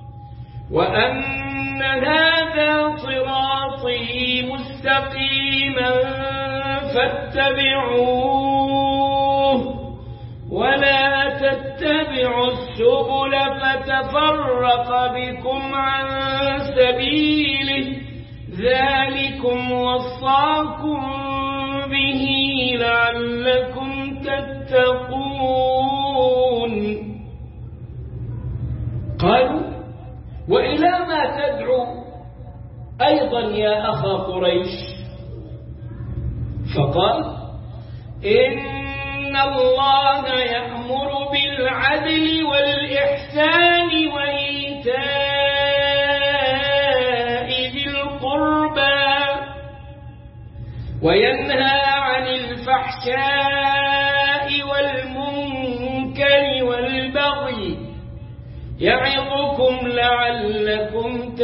وأن هذا صراطي مستقيما فاتبعوه ولا تتبعوا تتبعوا السبل فتفرق بكم عن سبيله ذلكم وصاكم به لعلكم تتقون. قالوا وإلى ما تدعو أيضا يا أخا قريش؟ فقال إن الله يأمر بالعدل والإحسان وإيتاء ذي القربى وينهى عن الفحشاء والمنكر والبغي يعظكم لعلكم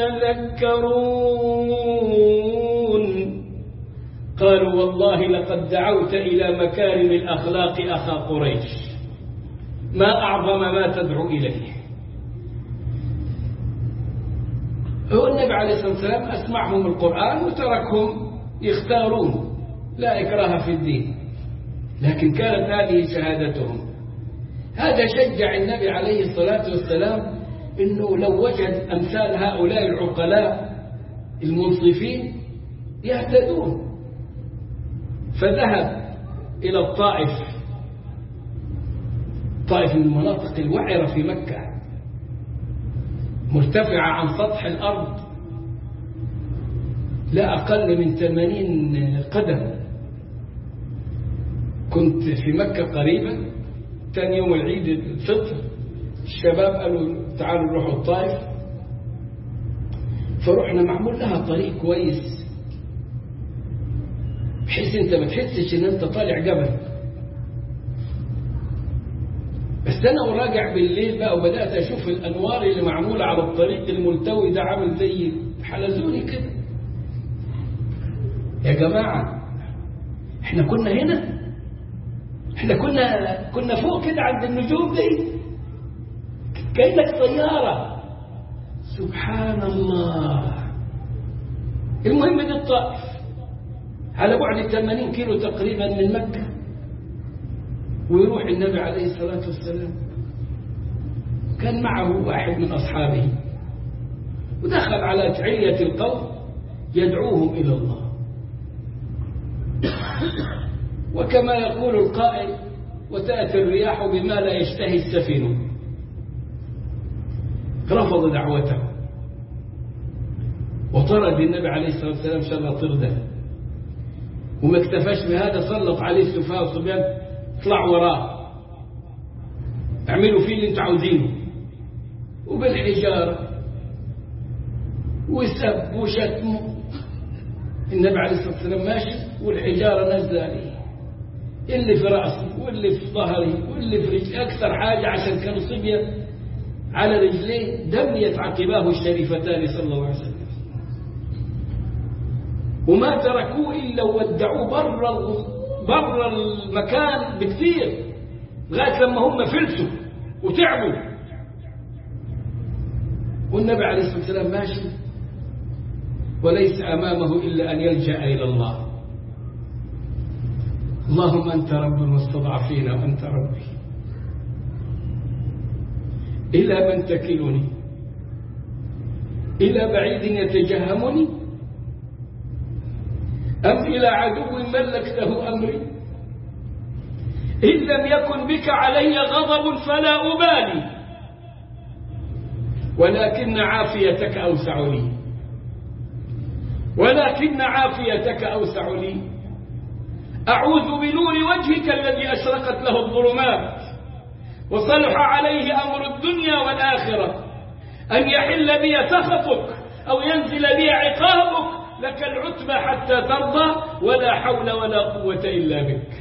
تذكرون. قالوا والله لقد دعوت إلى مكارم الأخلاق أخا قريش، ما أعظم ما تدعو إليه. هو النبي عليه الصلاة والسلام أسمعهم القرآن وتركهم يختارون، لا إكراه في الدين، لكن كانت هذه شهادتهم. هذا شجع النبي عليه الصلاة والسلام إنه لو وجد أمثال هؤلاء العقلاء المنصفين يهتدون، فذهب إلى الطائف. طائف من المناطق الوعرة في مكة، مرتفعة عن سطح الأرض لا أقل من ثمانين قدم. كنت في مكة قريبا، ثاني يوم العيد الفطر الشباب قالوا تعالوا نروحوا الطائف، فرحنا. معمول لها طريق كويس بحيث انت ما تحسش ان انت طالع جبل. بس انا وراجع بالليل بقى وبدات اشوف الانوار اللي معموله على الطريق الملتوي ده، عامل زي حلزوني كده. يا جماعه احنا كنا هنا، احنا كنا كنا فوق كده عند النجوم دي، كأنك طيارة. سبحان الله. المهم دي الطائف على بعد ثمانين كيلو تقريبا من مكة، ويروح النبي عليه الصلاة والسلام. كان معه واحد من أصحابه، ودخل على علية القوم يدعوهم إلى الله. وكما يقول القائل وتأتي الرياح بما لا يشتهي السفن. رفض دعوته وطرد النبي عليه الصلاة والسلام شر طرده، وما اكتفاش بهذا، سلط عليه السفهاء والصبيان اطلع وراه، اعملوا فيه اللي انتوا عاوزينه، وبالحجارة وسب وشتم. النبي عليه الصلاة والسلام ماشي والحجارة نازله عليه، اللي في رأسي واللي في ظهري واللي في رجلي، أكثر حاجة عشان كانوا صبية على رجليه دميت عقباه الشريفتان صلى الله عليه وسلم. وما تركوه إلا ودعوه برا برا المكان بكثير لغاية لما هم فلسوا وتعبوا. والنبي عليه الصلاة والسلام ماشي وليس أمامه إلا أن يلجأ إلى الله. اللهم أنت رب المستضعفين وأنت ربي، إلى من تكلني؟ إلى بعيد يتجهمني أم إلى عدو ملكته أمري؟ إن لم يكن بك علي غضب فلا أبالي، ولكن عافيتك أوسع لي، ولكن عافيتك أوسع لي. أعوذ بنور وجهك الذي أشرقت له الظلمات وصلح عليه أمر الدنيا والآخرة، أن يحل بي سخطك أو ينزل بي عقابك، لك العتبى حتى ترضى، ولا حول ولا قوة إلا بك.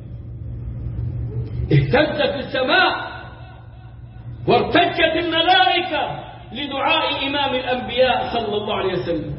اهتزت السماء وارتجت الملائكة لدعاء إمام الأنبياء صلى الله عليه وسلم،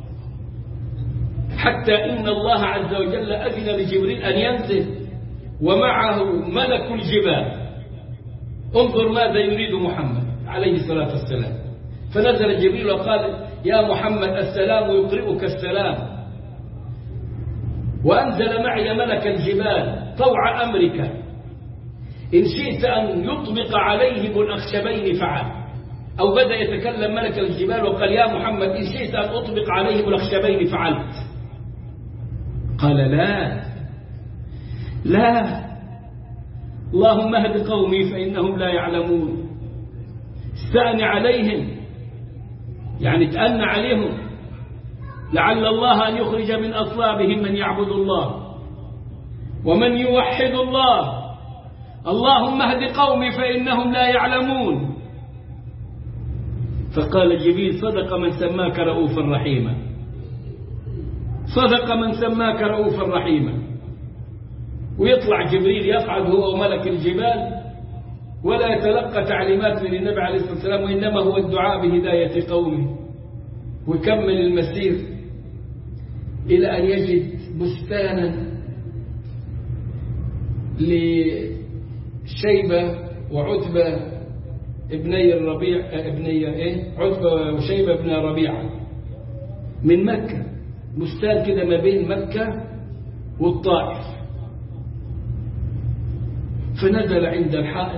حتى إن الله عز وجل أذن لجبريل أن ينزل ومعه ملك الجبال. انظر ماذا يريد محمد عليه الصلاة والسلام. فنزل جبريل وقال يا محمد السلام يقرئك السلام، وأنزل معي ملك الجبال طوع أمرك. إن شئت أن يطبق عليهم الأخشبين فعل. أو بدأ يتكلم ملك الجبال وقال يا محمد إن شئت أن أطبق عليهم الأخشبين فعلت. قال لا لا، اللهم اهد قومي فإنهم لا يعلمون. استأن عليهم يعني تأن عليهم لعل الله أن يخرج من أصلابهم من يعبد الله ومن يوحد الله. اللهم اهد قومي فإنهم لا يعلمون. فقال جبريل صدق من سماك رؤوفا رحيما، صدق من سماك رؤوفا رحيما. ويطلع جبريل يصعد هو وملك الجبال ولا يتلقى تعليمات من النبي عليه الصلاة والسلام، وإنما هو الدعاء بهداية قومه. ويكمل المسير إلى أن يجد بستانا لشيبة وعتبة ابني الربيع ابني ايه عتبة وشيبة ابن ربيعة من مكة، بستان كده ما بين مكة والطائف. فنزل عند الحائط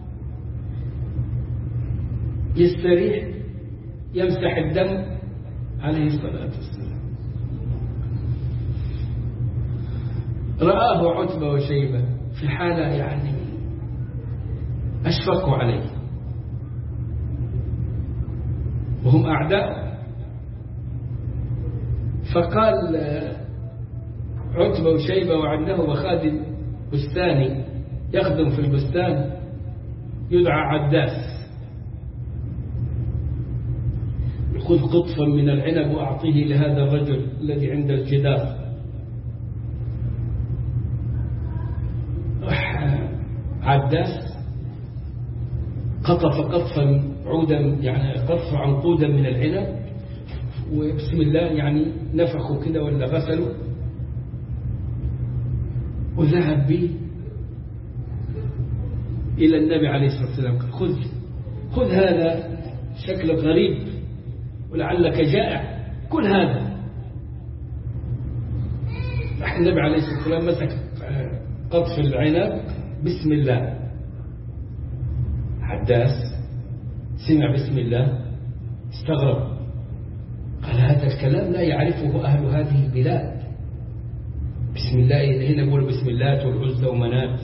يستريح يمسح الدم عليه الصلاة والسلام. رآه عتبة وشيبة في حالة يعني أشفقوا عليه وهم أعداء. فقال عتبة وشيبة وعنده وخادم بستاني يخدم في البستان يدعى عداس، خذ قطفا من العنب وأعطيه لهذا الرجل الذي عند الجدار. عداس قطف قطفا عودا يعني قطف عنقودا من العنب وبسم الله يعني نفخوا كده ولا غسلوا وذهب به إلى النبي عليه الصلاة والسلام. قال خذ خذ هذا شكلك غريب ولعلك جائع، كل هذا. النبي عليه الصلاة والسلام مسك قطف العنب بسم الله. عداس سمع بسم الله استغرب، قال هذا الكلام لا يعرفه أهل هذه البلاد. بسم الله هنا يقول بسم الله والعزى ومنات.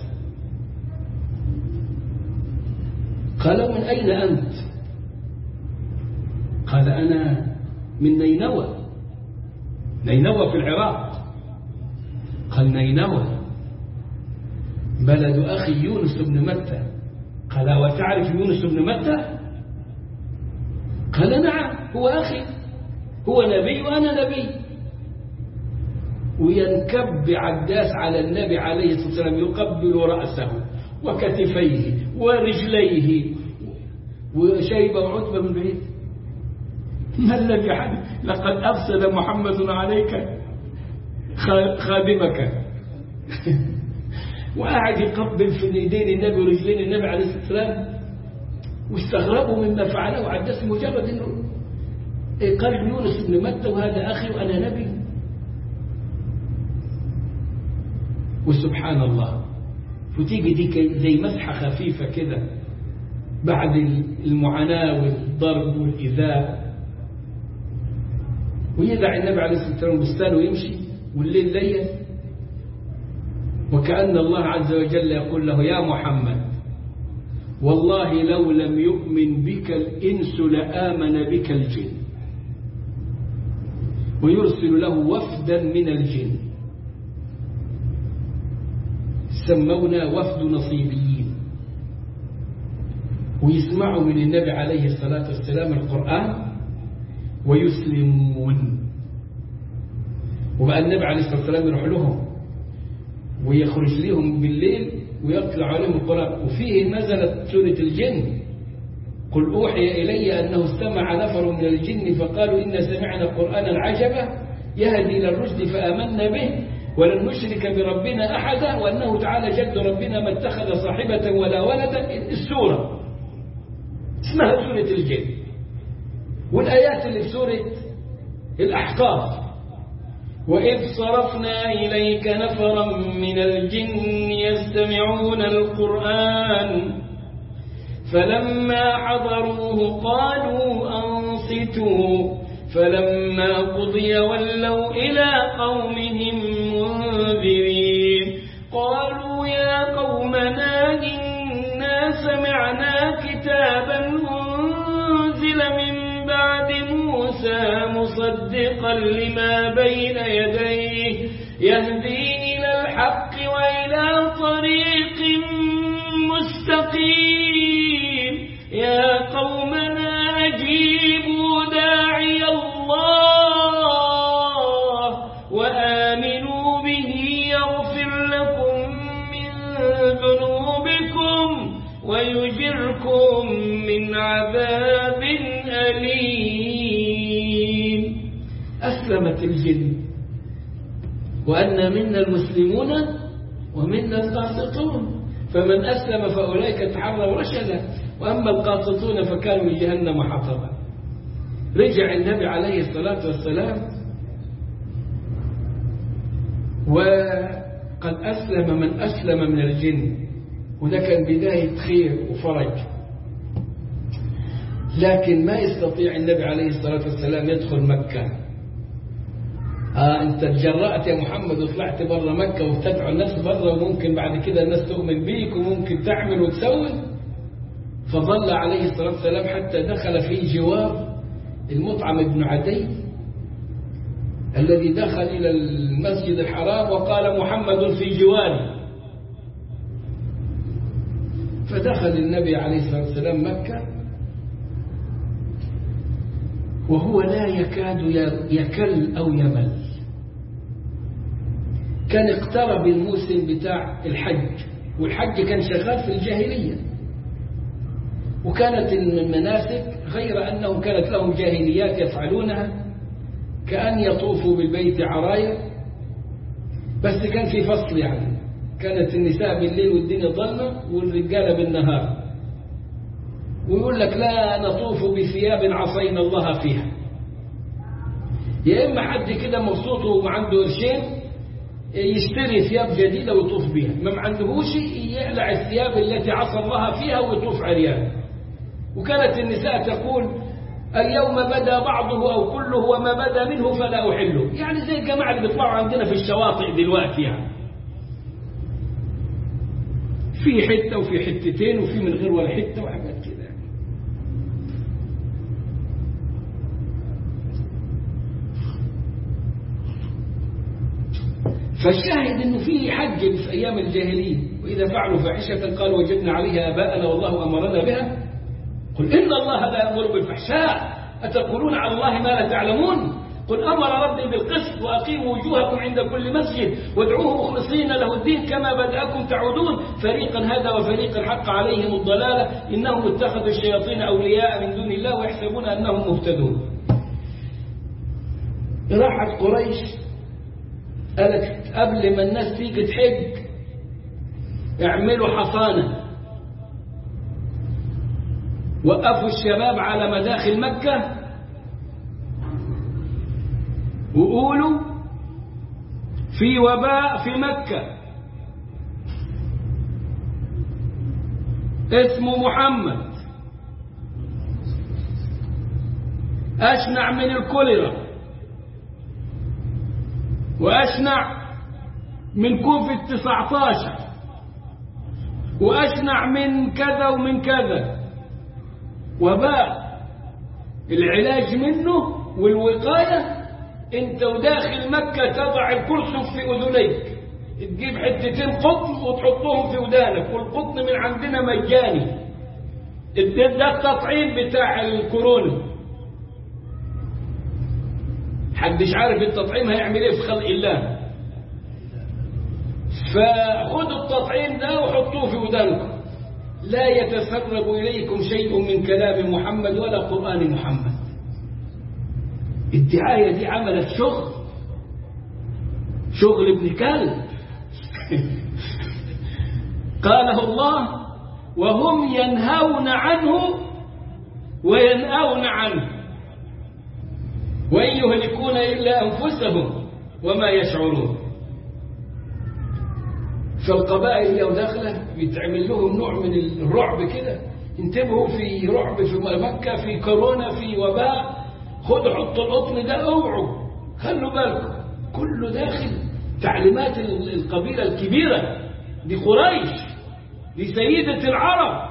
قال من أين أنت؟ قال أنا من نينوى. نينوى في العراق. قال نينوى بلد أخي يونس بن متى. قال وتعرف يونس بن متى؟ قال نعم هو أخي، هو نبي وأنا نبي. وينكب عداس على النبي عليه الصلاة والسلام يقبل رأسه وكتفيه ورجليه وشيبة وعتبة من بعيد. ما الذي حدث؟ لقد أفسد محمد عليك خادمك. وقاعد يقبل في يدين النبي ورجلين النبي عليه الصلاة والسلام. واستغربوا مما فعله عداس مجرد انه قال يونس بن متى وهذا أخي وأنا نبي. وسبحان الله فتيجي دي زي مسحة خفيفة كده بعد المعاناة والضرب والإيذاء، ويدع النبي عليه الصلاة والسلام بستانه ويمشي والليل ليل، وكأن الله عز وجل يقول له يا محمد والله لو لم يؤمن بك الإنس لآمن بك الجن. ويرسل له وفدا من الجن سمونا وفد نصيبيين، ويسمعوا من النبي عليه الصلاة والسلام القرآن ويسلمون. وبقى النبي عليه الصلاة والسلام يروح لهم ويخرج لهم بالليل ويطلع عليهم القرآن. وفيه نزلت سورة الجن قل أوحي إلي أنه استمع نفر من الجن فقالوا إنا سمعنا قرآنا عجبا يهدي إلى الرشد فآمنا به ولن نشرك بربنا أحدا وأنه تعالى جد ربنا ما اتخذ صاحبة ولا ولدا. السورة اسمها سورة الجن. والآيات اللي في سورة الأحقاف وإذ صرفنا إليك نفرا من الجن يستمعون القرآن فلما حضروه قالوا أنصتوا فلما قضي ولوا إلى قومهم منذرين قالوا يا قومنا إنا سمعنا كتابا أنزل من بعد موسى مصدقا لما بين يديه يهدي إلى الحق وإلى طريق مستقيم يا قومنا أجيبوا داعي الله وآمنوا به يغفر لكم من ذنوبكم ويجركم من عذاب أليم. أسلمت الجن وأن منا المسلمون ومنا القاسطون فمن أسلم فأولئك تحروا رشدا وأما القاسطون فكانوا لجهنم حطبا. رجع النبي عليه الصلاة والسلام وقد أسلم من أسلم من الجن وده كان بداية خير وفرج، لكن ما يستطيع النبي عليه الصلاة والسلام يدخل مكة. آه أنت تجرأت يا محمد وطلعت برا مكة وتدعو الناس برا وممكن بعد كده الناس تؤمن بيك وممكن تعمل وتسوي. فظل عليه الصلاة والسلام حتى دخل في جوار المطعم بن عدي الذي دخل إلى المسجد الحرام وقال محمد في جواري. فدخل النبي عليه الصلاة والسلام مكة وهو لا يكاد يكل أو يمل. كان اقترب الموسم بتاع الحج والحج كان شغال في الجاهلية وكانت المناسك غير أنه كانت لهم جاهليات يفعلونها كأن يطوفوا بالبيت عرايا، بس كان في فصل يعني كانت النساء بالليل والدنيا ظلمة والرجال بالنهار، ويقول لك لا نطوف بثياب عصينا الله فيها. يا إما حد كده مبسوط وعنده قرشين يشتري ثياب جديدة ويطوف بها، ما عندهوش يقلع الثياب التي عصى الله فيها ويطوف عريان. وكانت النساء تقول اليوم بدا بعضه أو كله وما بدا منه فلا أحله، يعني زي الجماعة اللي بيطلعوا عندنا في الشواطئ دلوقتي يعني في حتة وفي حتتين وفي من غير ولا حتة وحاجات كده. فالشاهد انه في حج في ايام الجاهليه، واذا فعلوا فاحشه قالوا وجدنا عليها اباءنا والله امرنا بها قل ان الله لا يامر بالفحشاء اتقولون على الله ما لا تعلمون قل امر ربي بالقسط واقيموا وجوهكم عند كل مسجد وادعوه مخلصين له الدين كما بداكم تعودون فريقا هدى وفريقا حق عليهم الضلاله انهم اتخذوا الشياطين اولياء من دون الله ويحسبون انهم مهتدون. راحت قريش قالت قبل ما الناس تيجي تحج اعملوا حصانة، وقفوا الشباب على مداخل مكة وقولوا في وباء في مكة اسمه محمد أشنع من الكوليرا وأشنع من كوفيد تسعة عشر وأشنع من كذا ومن كذا، وباء العلاج منه والوقاية انت وداخل مكة تضع الكرسف في أذنيك، تجيب حتتين قطن وتحطهم في ودانك، والقطن من عندنا مجاني. ده التطعيم بتاع الكورونا، حدش عارف التطعيم هيعمل ايه في خلق الله، فخذوا التطعيم ده وحطوه في ودانكم. لا يتسرب إليكم شيء من كلام محمد ولا قرآن محمد. الدعاية دي عملت شغل شغل ابن كلب قاله الله وهم ينهون عنه وينأون عنه وإن يهلكون إلا أنفسهم وما يشعرون. فالقبائل لو داخله بيتعمل لهم نوع من الرعب كده، انتبهوا في رعب في مكة، في كورونا، في وباء، خدوا حطوا القطن ده، اوعوا خلوا بالكم، كله داخل تعليمات القبيلة الكبيرة دي، قريش دي سيدة العرب،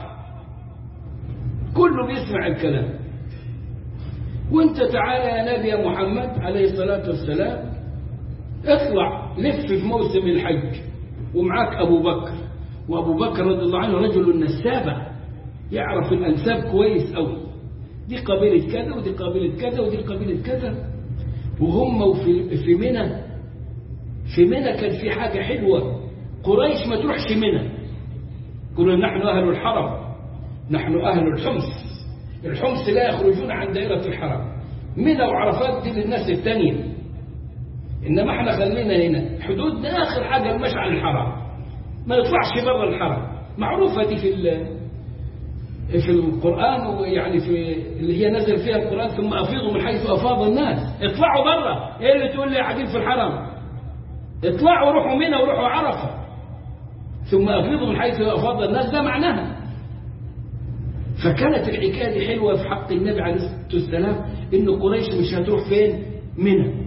كله بيسمع الكلام. وانت تعالى يا نبي يا محمد عليه الصلاة والسلام، اطلع لف في موسم الحج ومعاك أبو بكر، وأبو بكر رضي الله عنه رجل نسابة يعرف الأنساب كويس أوي، دي قبيلة كذا ودي قبيلة كذا ودي قبيلة كذا. وهم وفي في منى، في منى كان في حاجة حلوة، قريش ما تروحش منى، قلنا نحن أهل الحرم، نحن أهل الحمص، الحمص لا يخرجون عن دائرة الحرم، منى وعرفات دي للناس التانية، إنما احنا خلينا هنا حدودنا آخر حاجة المشعر الحرام، ما نطلعش برا الحرم، معروفة دي في في القرآن، ويعني في اللي هي نزل فيها القرآن، ثم أفيضوا من حيث أفاض الناس، اطلعوا برا، ايه اللي تقول لي قاعدين في الحرم؟ اطلعوا روحوا منى وروحوا عرفة، ثم أفيضوا من حيث أفاض الناس، ده معناها. فكانت الحكاية دي حلوة في حق النبي عليه الصلاة والسلام، إن قريش مش هتروح فين؟ منى.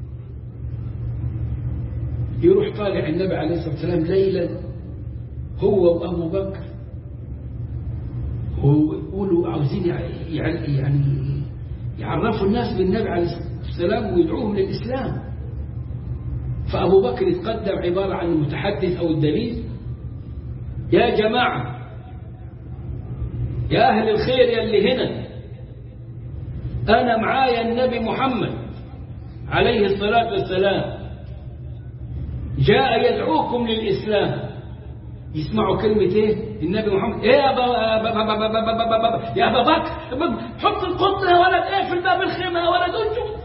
يروح طالع النبي عليه الصلاة والسلام ليلا هو وأبو بكر، ويقولوا عاوزين يعني يعرفوا الناس بالنبي عليه الصلاة والسلام ويدعوهم للإسلام. فأبو بكر يتقدم عبارة عن المتحدث أو الدليل، يا جماعة يا أهل الخير يا اللي هنا، أنا معايا النبي محمد عليه الصلاة والسلام جاء يدعوكم للإسلام. يسمعوا كلمة ايه؟ النبي محمد، ايه يا أبا يا أبا بكر، حط القطن يا ولد، ايه في الباب الخيمة يا ولد، انتوا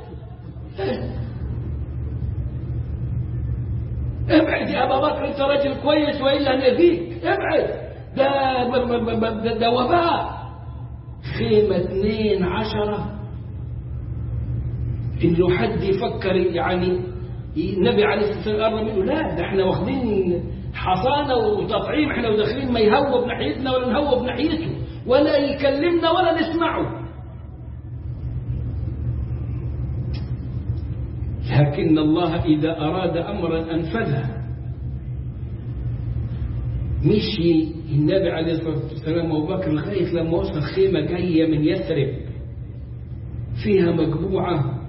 ابعد يا أبا بكر، انت راجل كويس وإلا نأذيك، ابعد، ده ده وباء. خيمة اثنين عشرة، إن لو حد يفكر يعني النبي عليه الصلاة والسلام قرب منه، لا ده احنا واخدين حصانة وتطعيم، احنا وداخلين ما يهوب ناحيتنا ولا نهوب ناحيته، ولا يكلمنا ولا نسمعه. لكن الله إذا أراد أمرا أنفذه. مشي النبي عليه الصلاة والسلام وأبو بكر لغاية لما وصل خيمة جاية من يثرب فيها مجموعة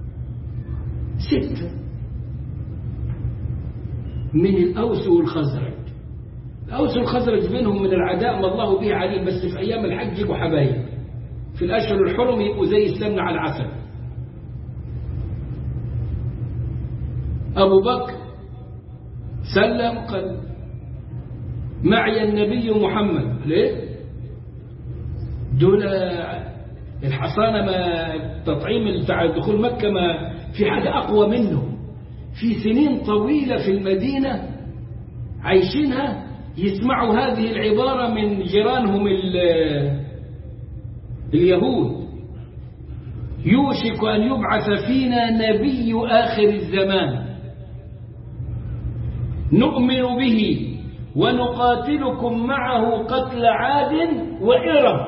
ستة من الأوس والخزرج. الأوس والخزرج منهم من العداء ما الله به عليم، بس في أيام الحج يبقوا حبايب، في الأشهر الحرم يبقوا زي السمنة على العسل. أبو بكر سلم قال معي النبي محمد، ليه؟ دول الحصانة ما تطعيم بتاع دخول مكة ما في حاجة أقوى منه، في سنين طويلة في المدينة عايشينها، يسمعوا هذه العبارة من جيرانهم اليهود، يوشك أن يبعث فينا نبي آخر الزمان نؤمن به ونقاتلكم معه قتل عاد وإرم.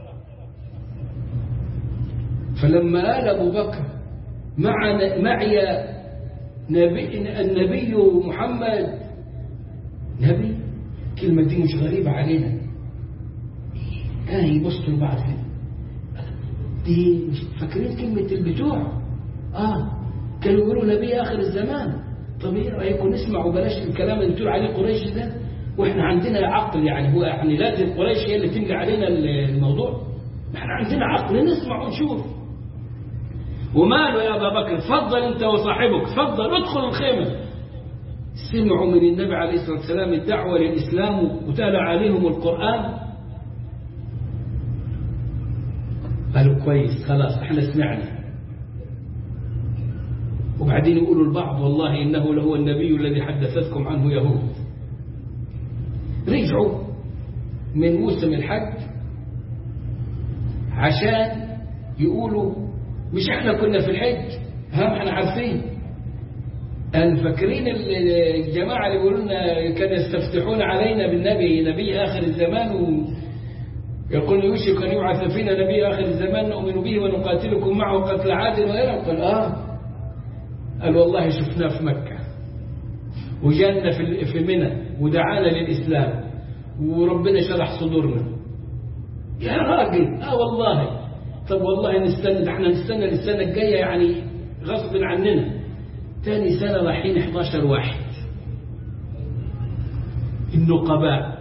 فلما قال أبو بكر معي نبي النبي محمد، نبي كلمة دي مش غريبة علينا، كان يبصوا لبعض دي مش فاكرين كلمة البتوع، آه كانوا يقولوا نبي آخر الزمان. طب ايه رايكم نسمع وبلاش الكلام اللي بتقول عليه قريش ده، واحنا عندنا عقل، يعني هو يعني لازم قريش هي اللي تملي علينا الموضوع؟ احنا عندنا عقل، نسمع ونشوف. وماله يا ابا بكر، تفضل انت وصاحبك، تفضل ادخل الخيمه. سمعوا من النبي عليه الصلاه والسلام الدعوه للاسلام وتلا عليهم القران، قالوا كويس خلاص احنا سمعنا. وبعدين يقولوا البعض والله إنه لهو النبي الذي حدثتكم عنه يهود. رجعوا من موسم الحج عشان يقولوا مش احنا كنا في الحج، هم احنا عارفين فاكرين الجماعة اللي بيقولون كانوا يستفتحون علينا بالنبي نبي آخر الزمان ويقول يوشك أن يبعث فينا نبي آخر الزمان نؤمن به ونقاتلكم معه قتل عاد وغيره. قال آه قال والله شفناه في مكة وجانا في منى ودعانا للإسلام وربنا شرح صدورنا. يا راجل آه والله. طب والله نستنى، احنا نستنى السنة الجاية يعني غصب عننا. تاني سنة رايحين إحدى عشر واحد النقباء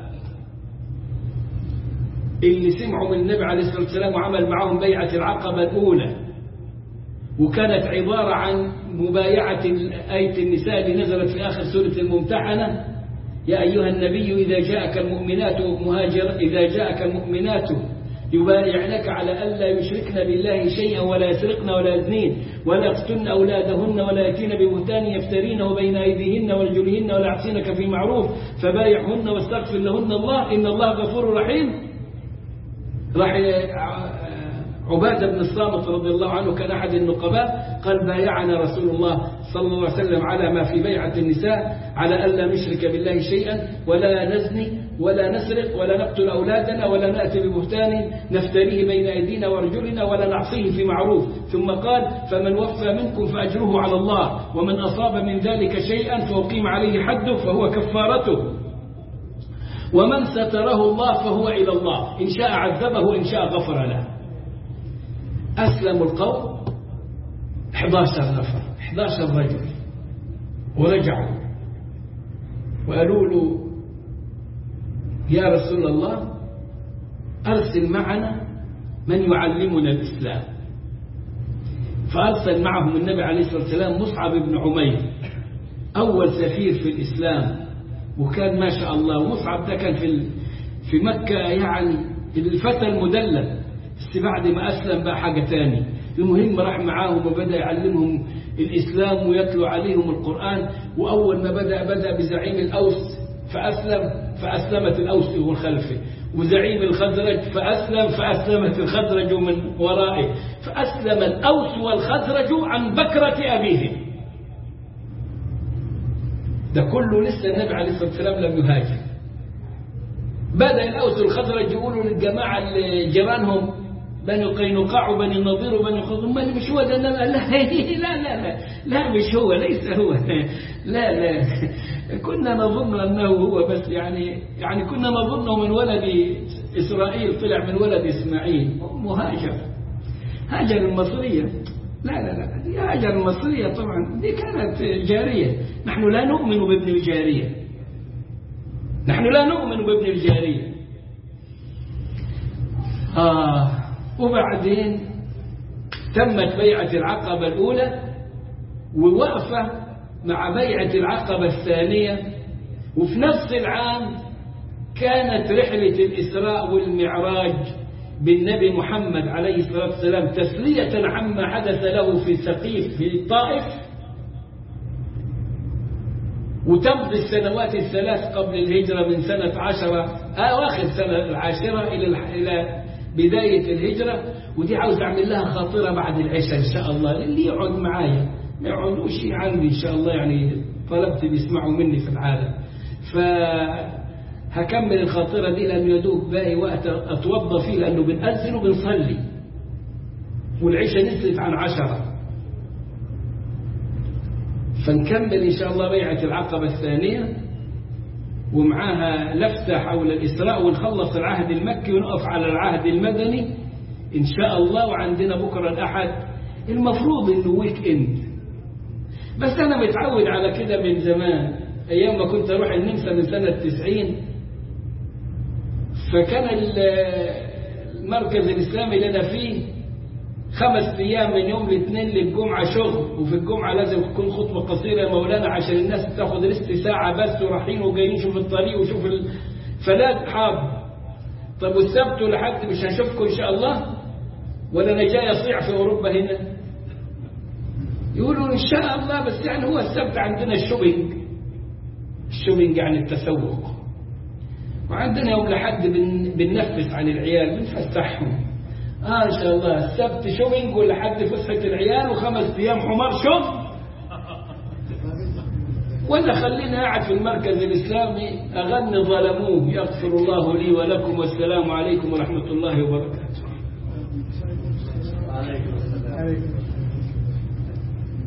اللي سمعوا من النبي عليه الصلاة والسلام وعمل معهم بيعة العقبة الأولى، وكانت عبارة عن مبايعة آية النساء اللي نزلت في آخر سورة الممتحنة: يا أيها النبي إذا جاءك المؤمنات مهاجر إذا جاءك المؤمنات يبايعنك على ألا يشركن بالله شيئا ولا يسرقن ولا يزنين ولا يقتلن أولادهن ولا يأتين ببهتان يفترينه بين أيديهن وارجلهن ولا يعصينك في معروف فبايعهن واستغفر لهن الله إن الله غفور رحيم. راح عبادة بن الصامت رضي الله عنه كان أحد النقباء قال: بايعنا رسول الله صلى الله عليه وسلم على ما في بيعة النساء على ألا نشرك بالله شيئا ولا نزني ولا نسرق ولا نقتل أولادنا ولا نأتي ببهتان نفتريه بين أيدينا وارجلنا ولا نعصيه في معروف. ثم قال: فمن وفى منكم فأجره على الله ومن أصاب من ذلك شيئا فأقيم عليه حده فهو كفارته ومن ستره الله فهو إلى الله إن شاء عذبه إن شاء غفر له. أسلموا القوم إحدى عشر نفر إحدى عشر رجل ورجعوا وقالوا له: يا رسول الله أرسل معنا من يعلمنا الإسلام. فأرسل معهم النبي عليه الصلاة والسلام مصعب بن عمير أول سفير في الإسلام، وكان ما شاء الله. مصعب ده كان في في مكة يعني الفتى المدلل، بس بعد ما أسلم بقى حاجة تاني. المهم راح معاهم وبدأ يعلمهم الإسلام ويتلو عليهم القرآن. وأول ما بدأ بدأ بزعيم الأوس فأسلم فأسلمت الأوس ومن خلفه، وزعيم الخزرج فأسلم فأسلمت الخزرج من ورائه، فأسلم الأوس والخزرج عن بكرة أبيه. ده كله لسه النبي عليه الصلاة والسلام لم يهاجر. بدأ الأوس والخزرج يقولوا للجماعة اللي جيرانهم بني قينقاع وبني النضير وبني خزرج: ما مش هو ده. لا لا لا لا لا مش هو، ليس هو. لا لا كنا نظن أنه هو، بس يعني يعني كنا نظنه من ولد إسرائيل طلع من ولد إسماعيل. مهاجر هاجر المصرية. لا لا لا دي هاجر المصرية طبعا، دي كانت جارية. نحن لا نؤمن بابن الجارية، نحن لا نؤمن بابن الجارية. آه وبعدين تمت بيعة العقبة الأولى ووقفة مع بيعة العقبة الثانية. وفي نفس العام كانت رحلة الإسراء والمعراج بالنبي محمد عليه الصلاة والسلام تسلية عما حدث له في سقيف في الطائف. وتمضي السنوات الثلاث قبل الهجرة من سنة عشرة أواخر سنة العاشرة إلى إلى بداية الهجرة. ودي عاوز أعمل لها خاطرة بعد العشاء إن شاء الله، اللي يقعد معايا ما يقعدوش عندي إن شاء الله، يعني طلبت بيسمعوا مني في العالم. فهكمل الخاطرة دي لأنه يدوب باقي وقت أتوضى فيه، لأنه بنأذن وبنصلي والعشاء نزلت عن عشرة. فنكمل إن شاء الله بيعة العقبة الثانية ومعاها لفتة حول الإسراء، ونخلص العهد المكي ونقف على العهد المدني إن شاء الله. وعندنا بكرة الأحد المفروض إنه ويك إند، بس أنا متعود على كده من زمان، أيام ما كنت أروح النمسا من سنة تسعين. فكان المركز الإسلامي اللي أنا فيه خمس أيام من يوم الاثنين للجمعة شغل، وفي الجمعة لازم تكون خطبة قصيرة يا مولانا عشان الناس تاخد رست ساعة بس، ورايحين وجايين شوف الطريق وشوف الفلاد حاضر. طب والسبت ولحد مش هنشوفكم إن شاء الله، ولا أنا جاي أصيع في أوروبا هنا؟ يقولوا إن شاء الله، بس يعني هو السبت عندنا الشوبينج، الشوبينج يعني التسوق، وعندنا يوم لحد بننفس عن العيال بنفسحهم. آه إن شاء الله السبت شوبينج ولحد فسحة العيال، وخمس أيام حمار شغل. ولا خلينا قاعد في المركز الإسلامي أغني ظلموه يغفر الله لي ولكم والسلام عليكم ورحمة الله وبركاته.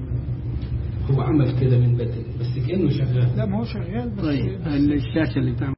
هو عمل كده من بدري بس كأنه شغال. لا ما هو شغال بس. طيب الشاشة اللي بتعمل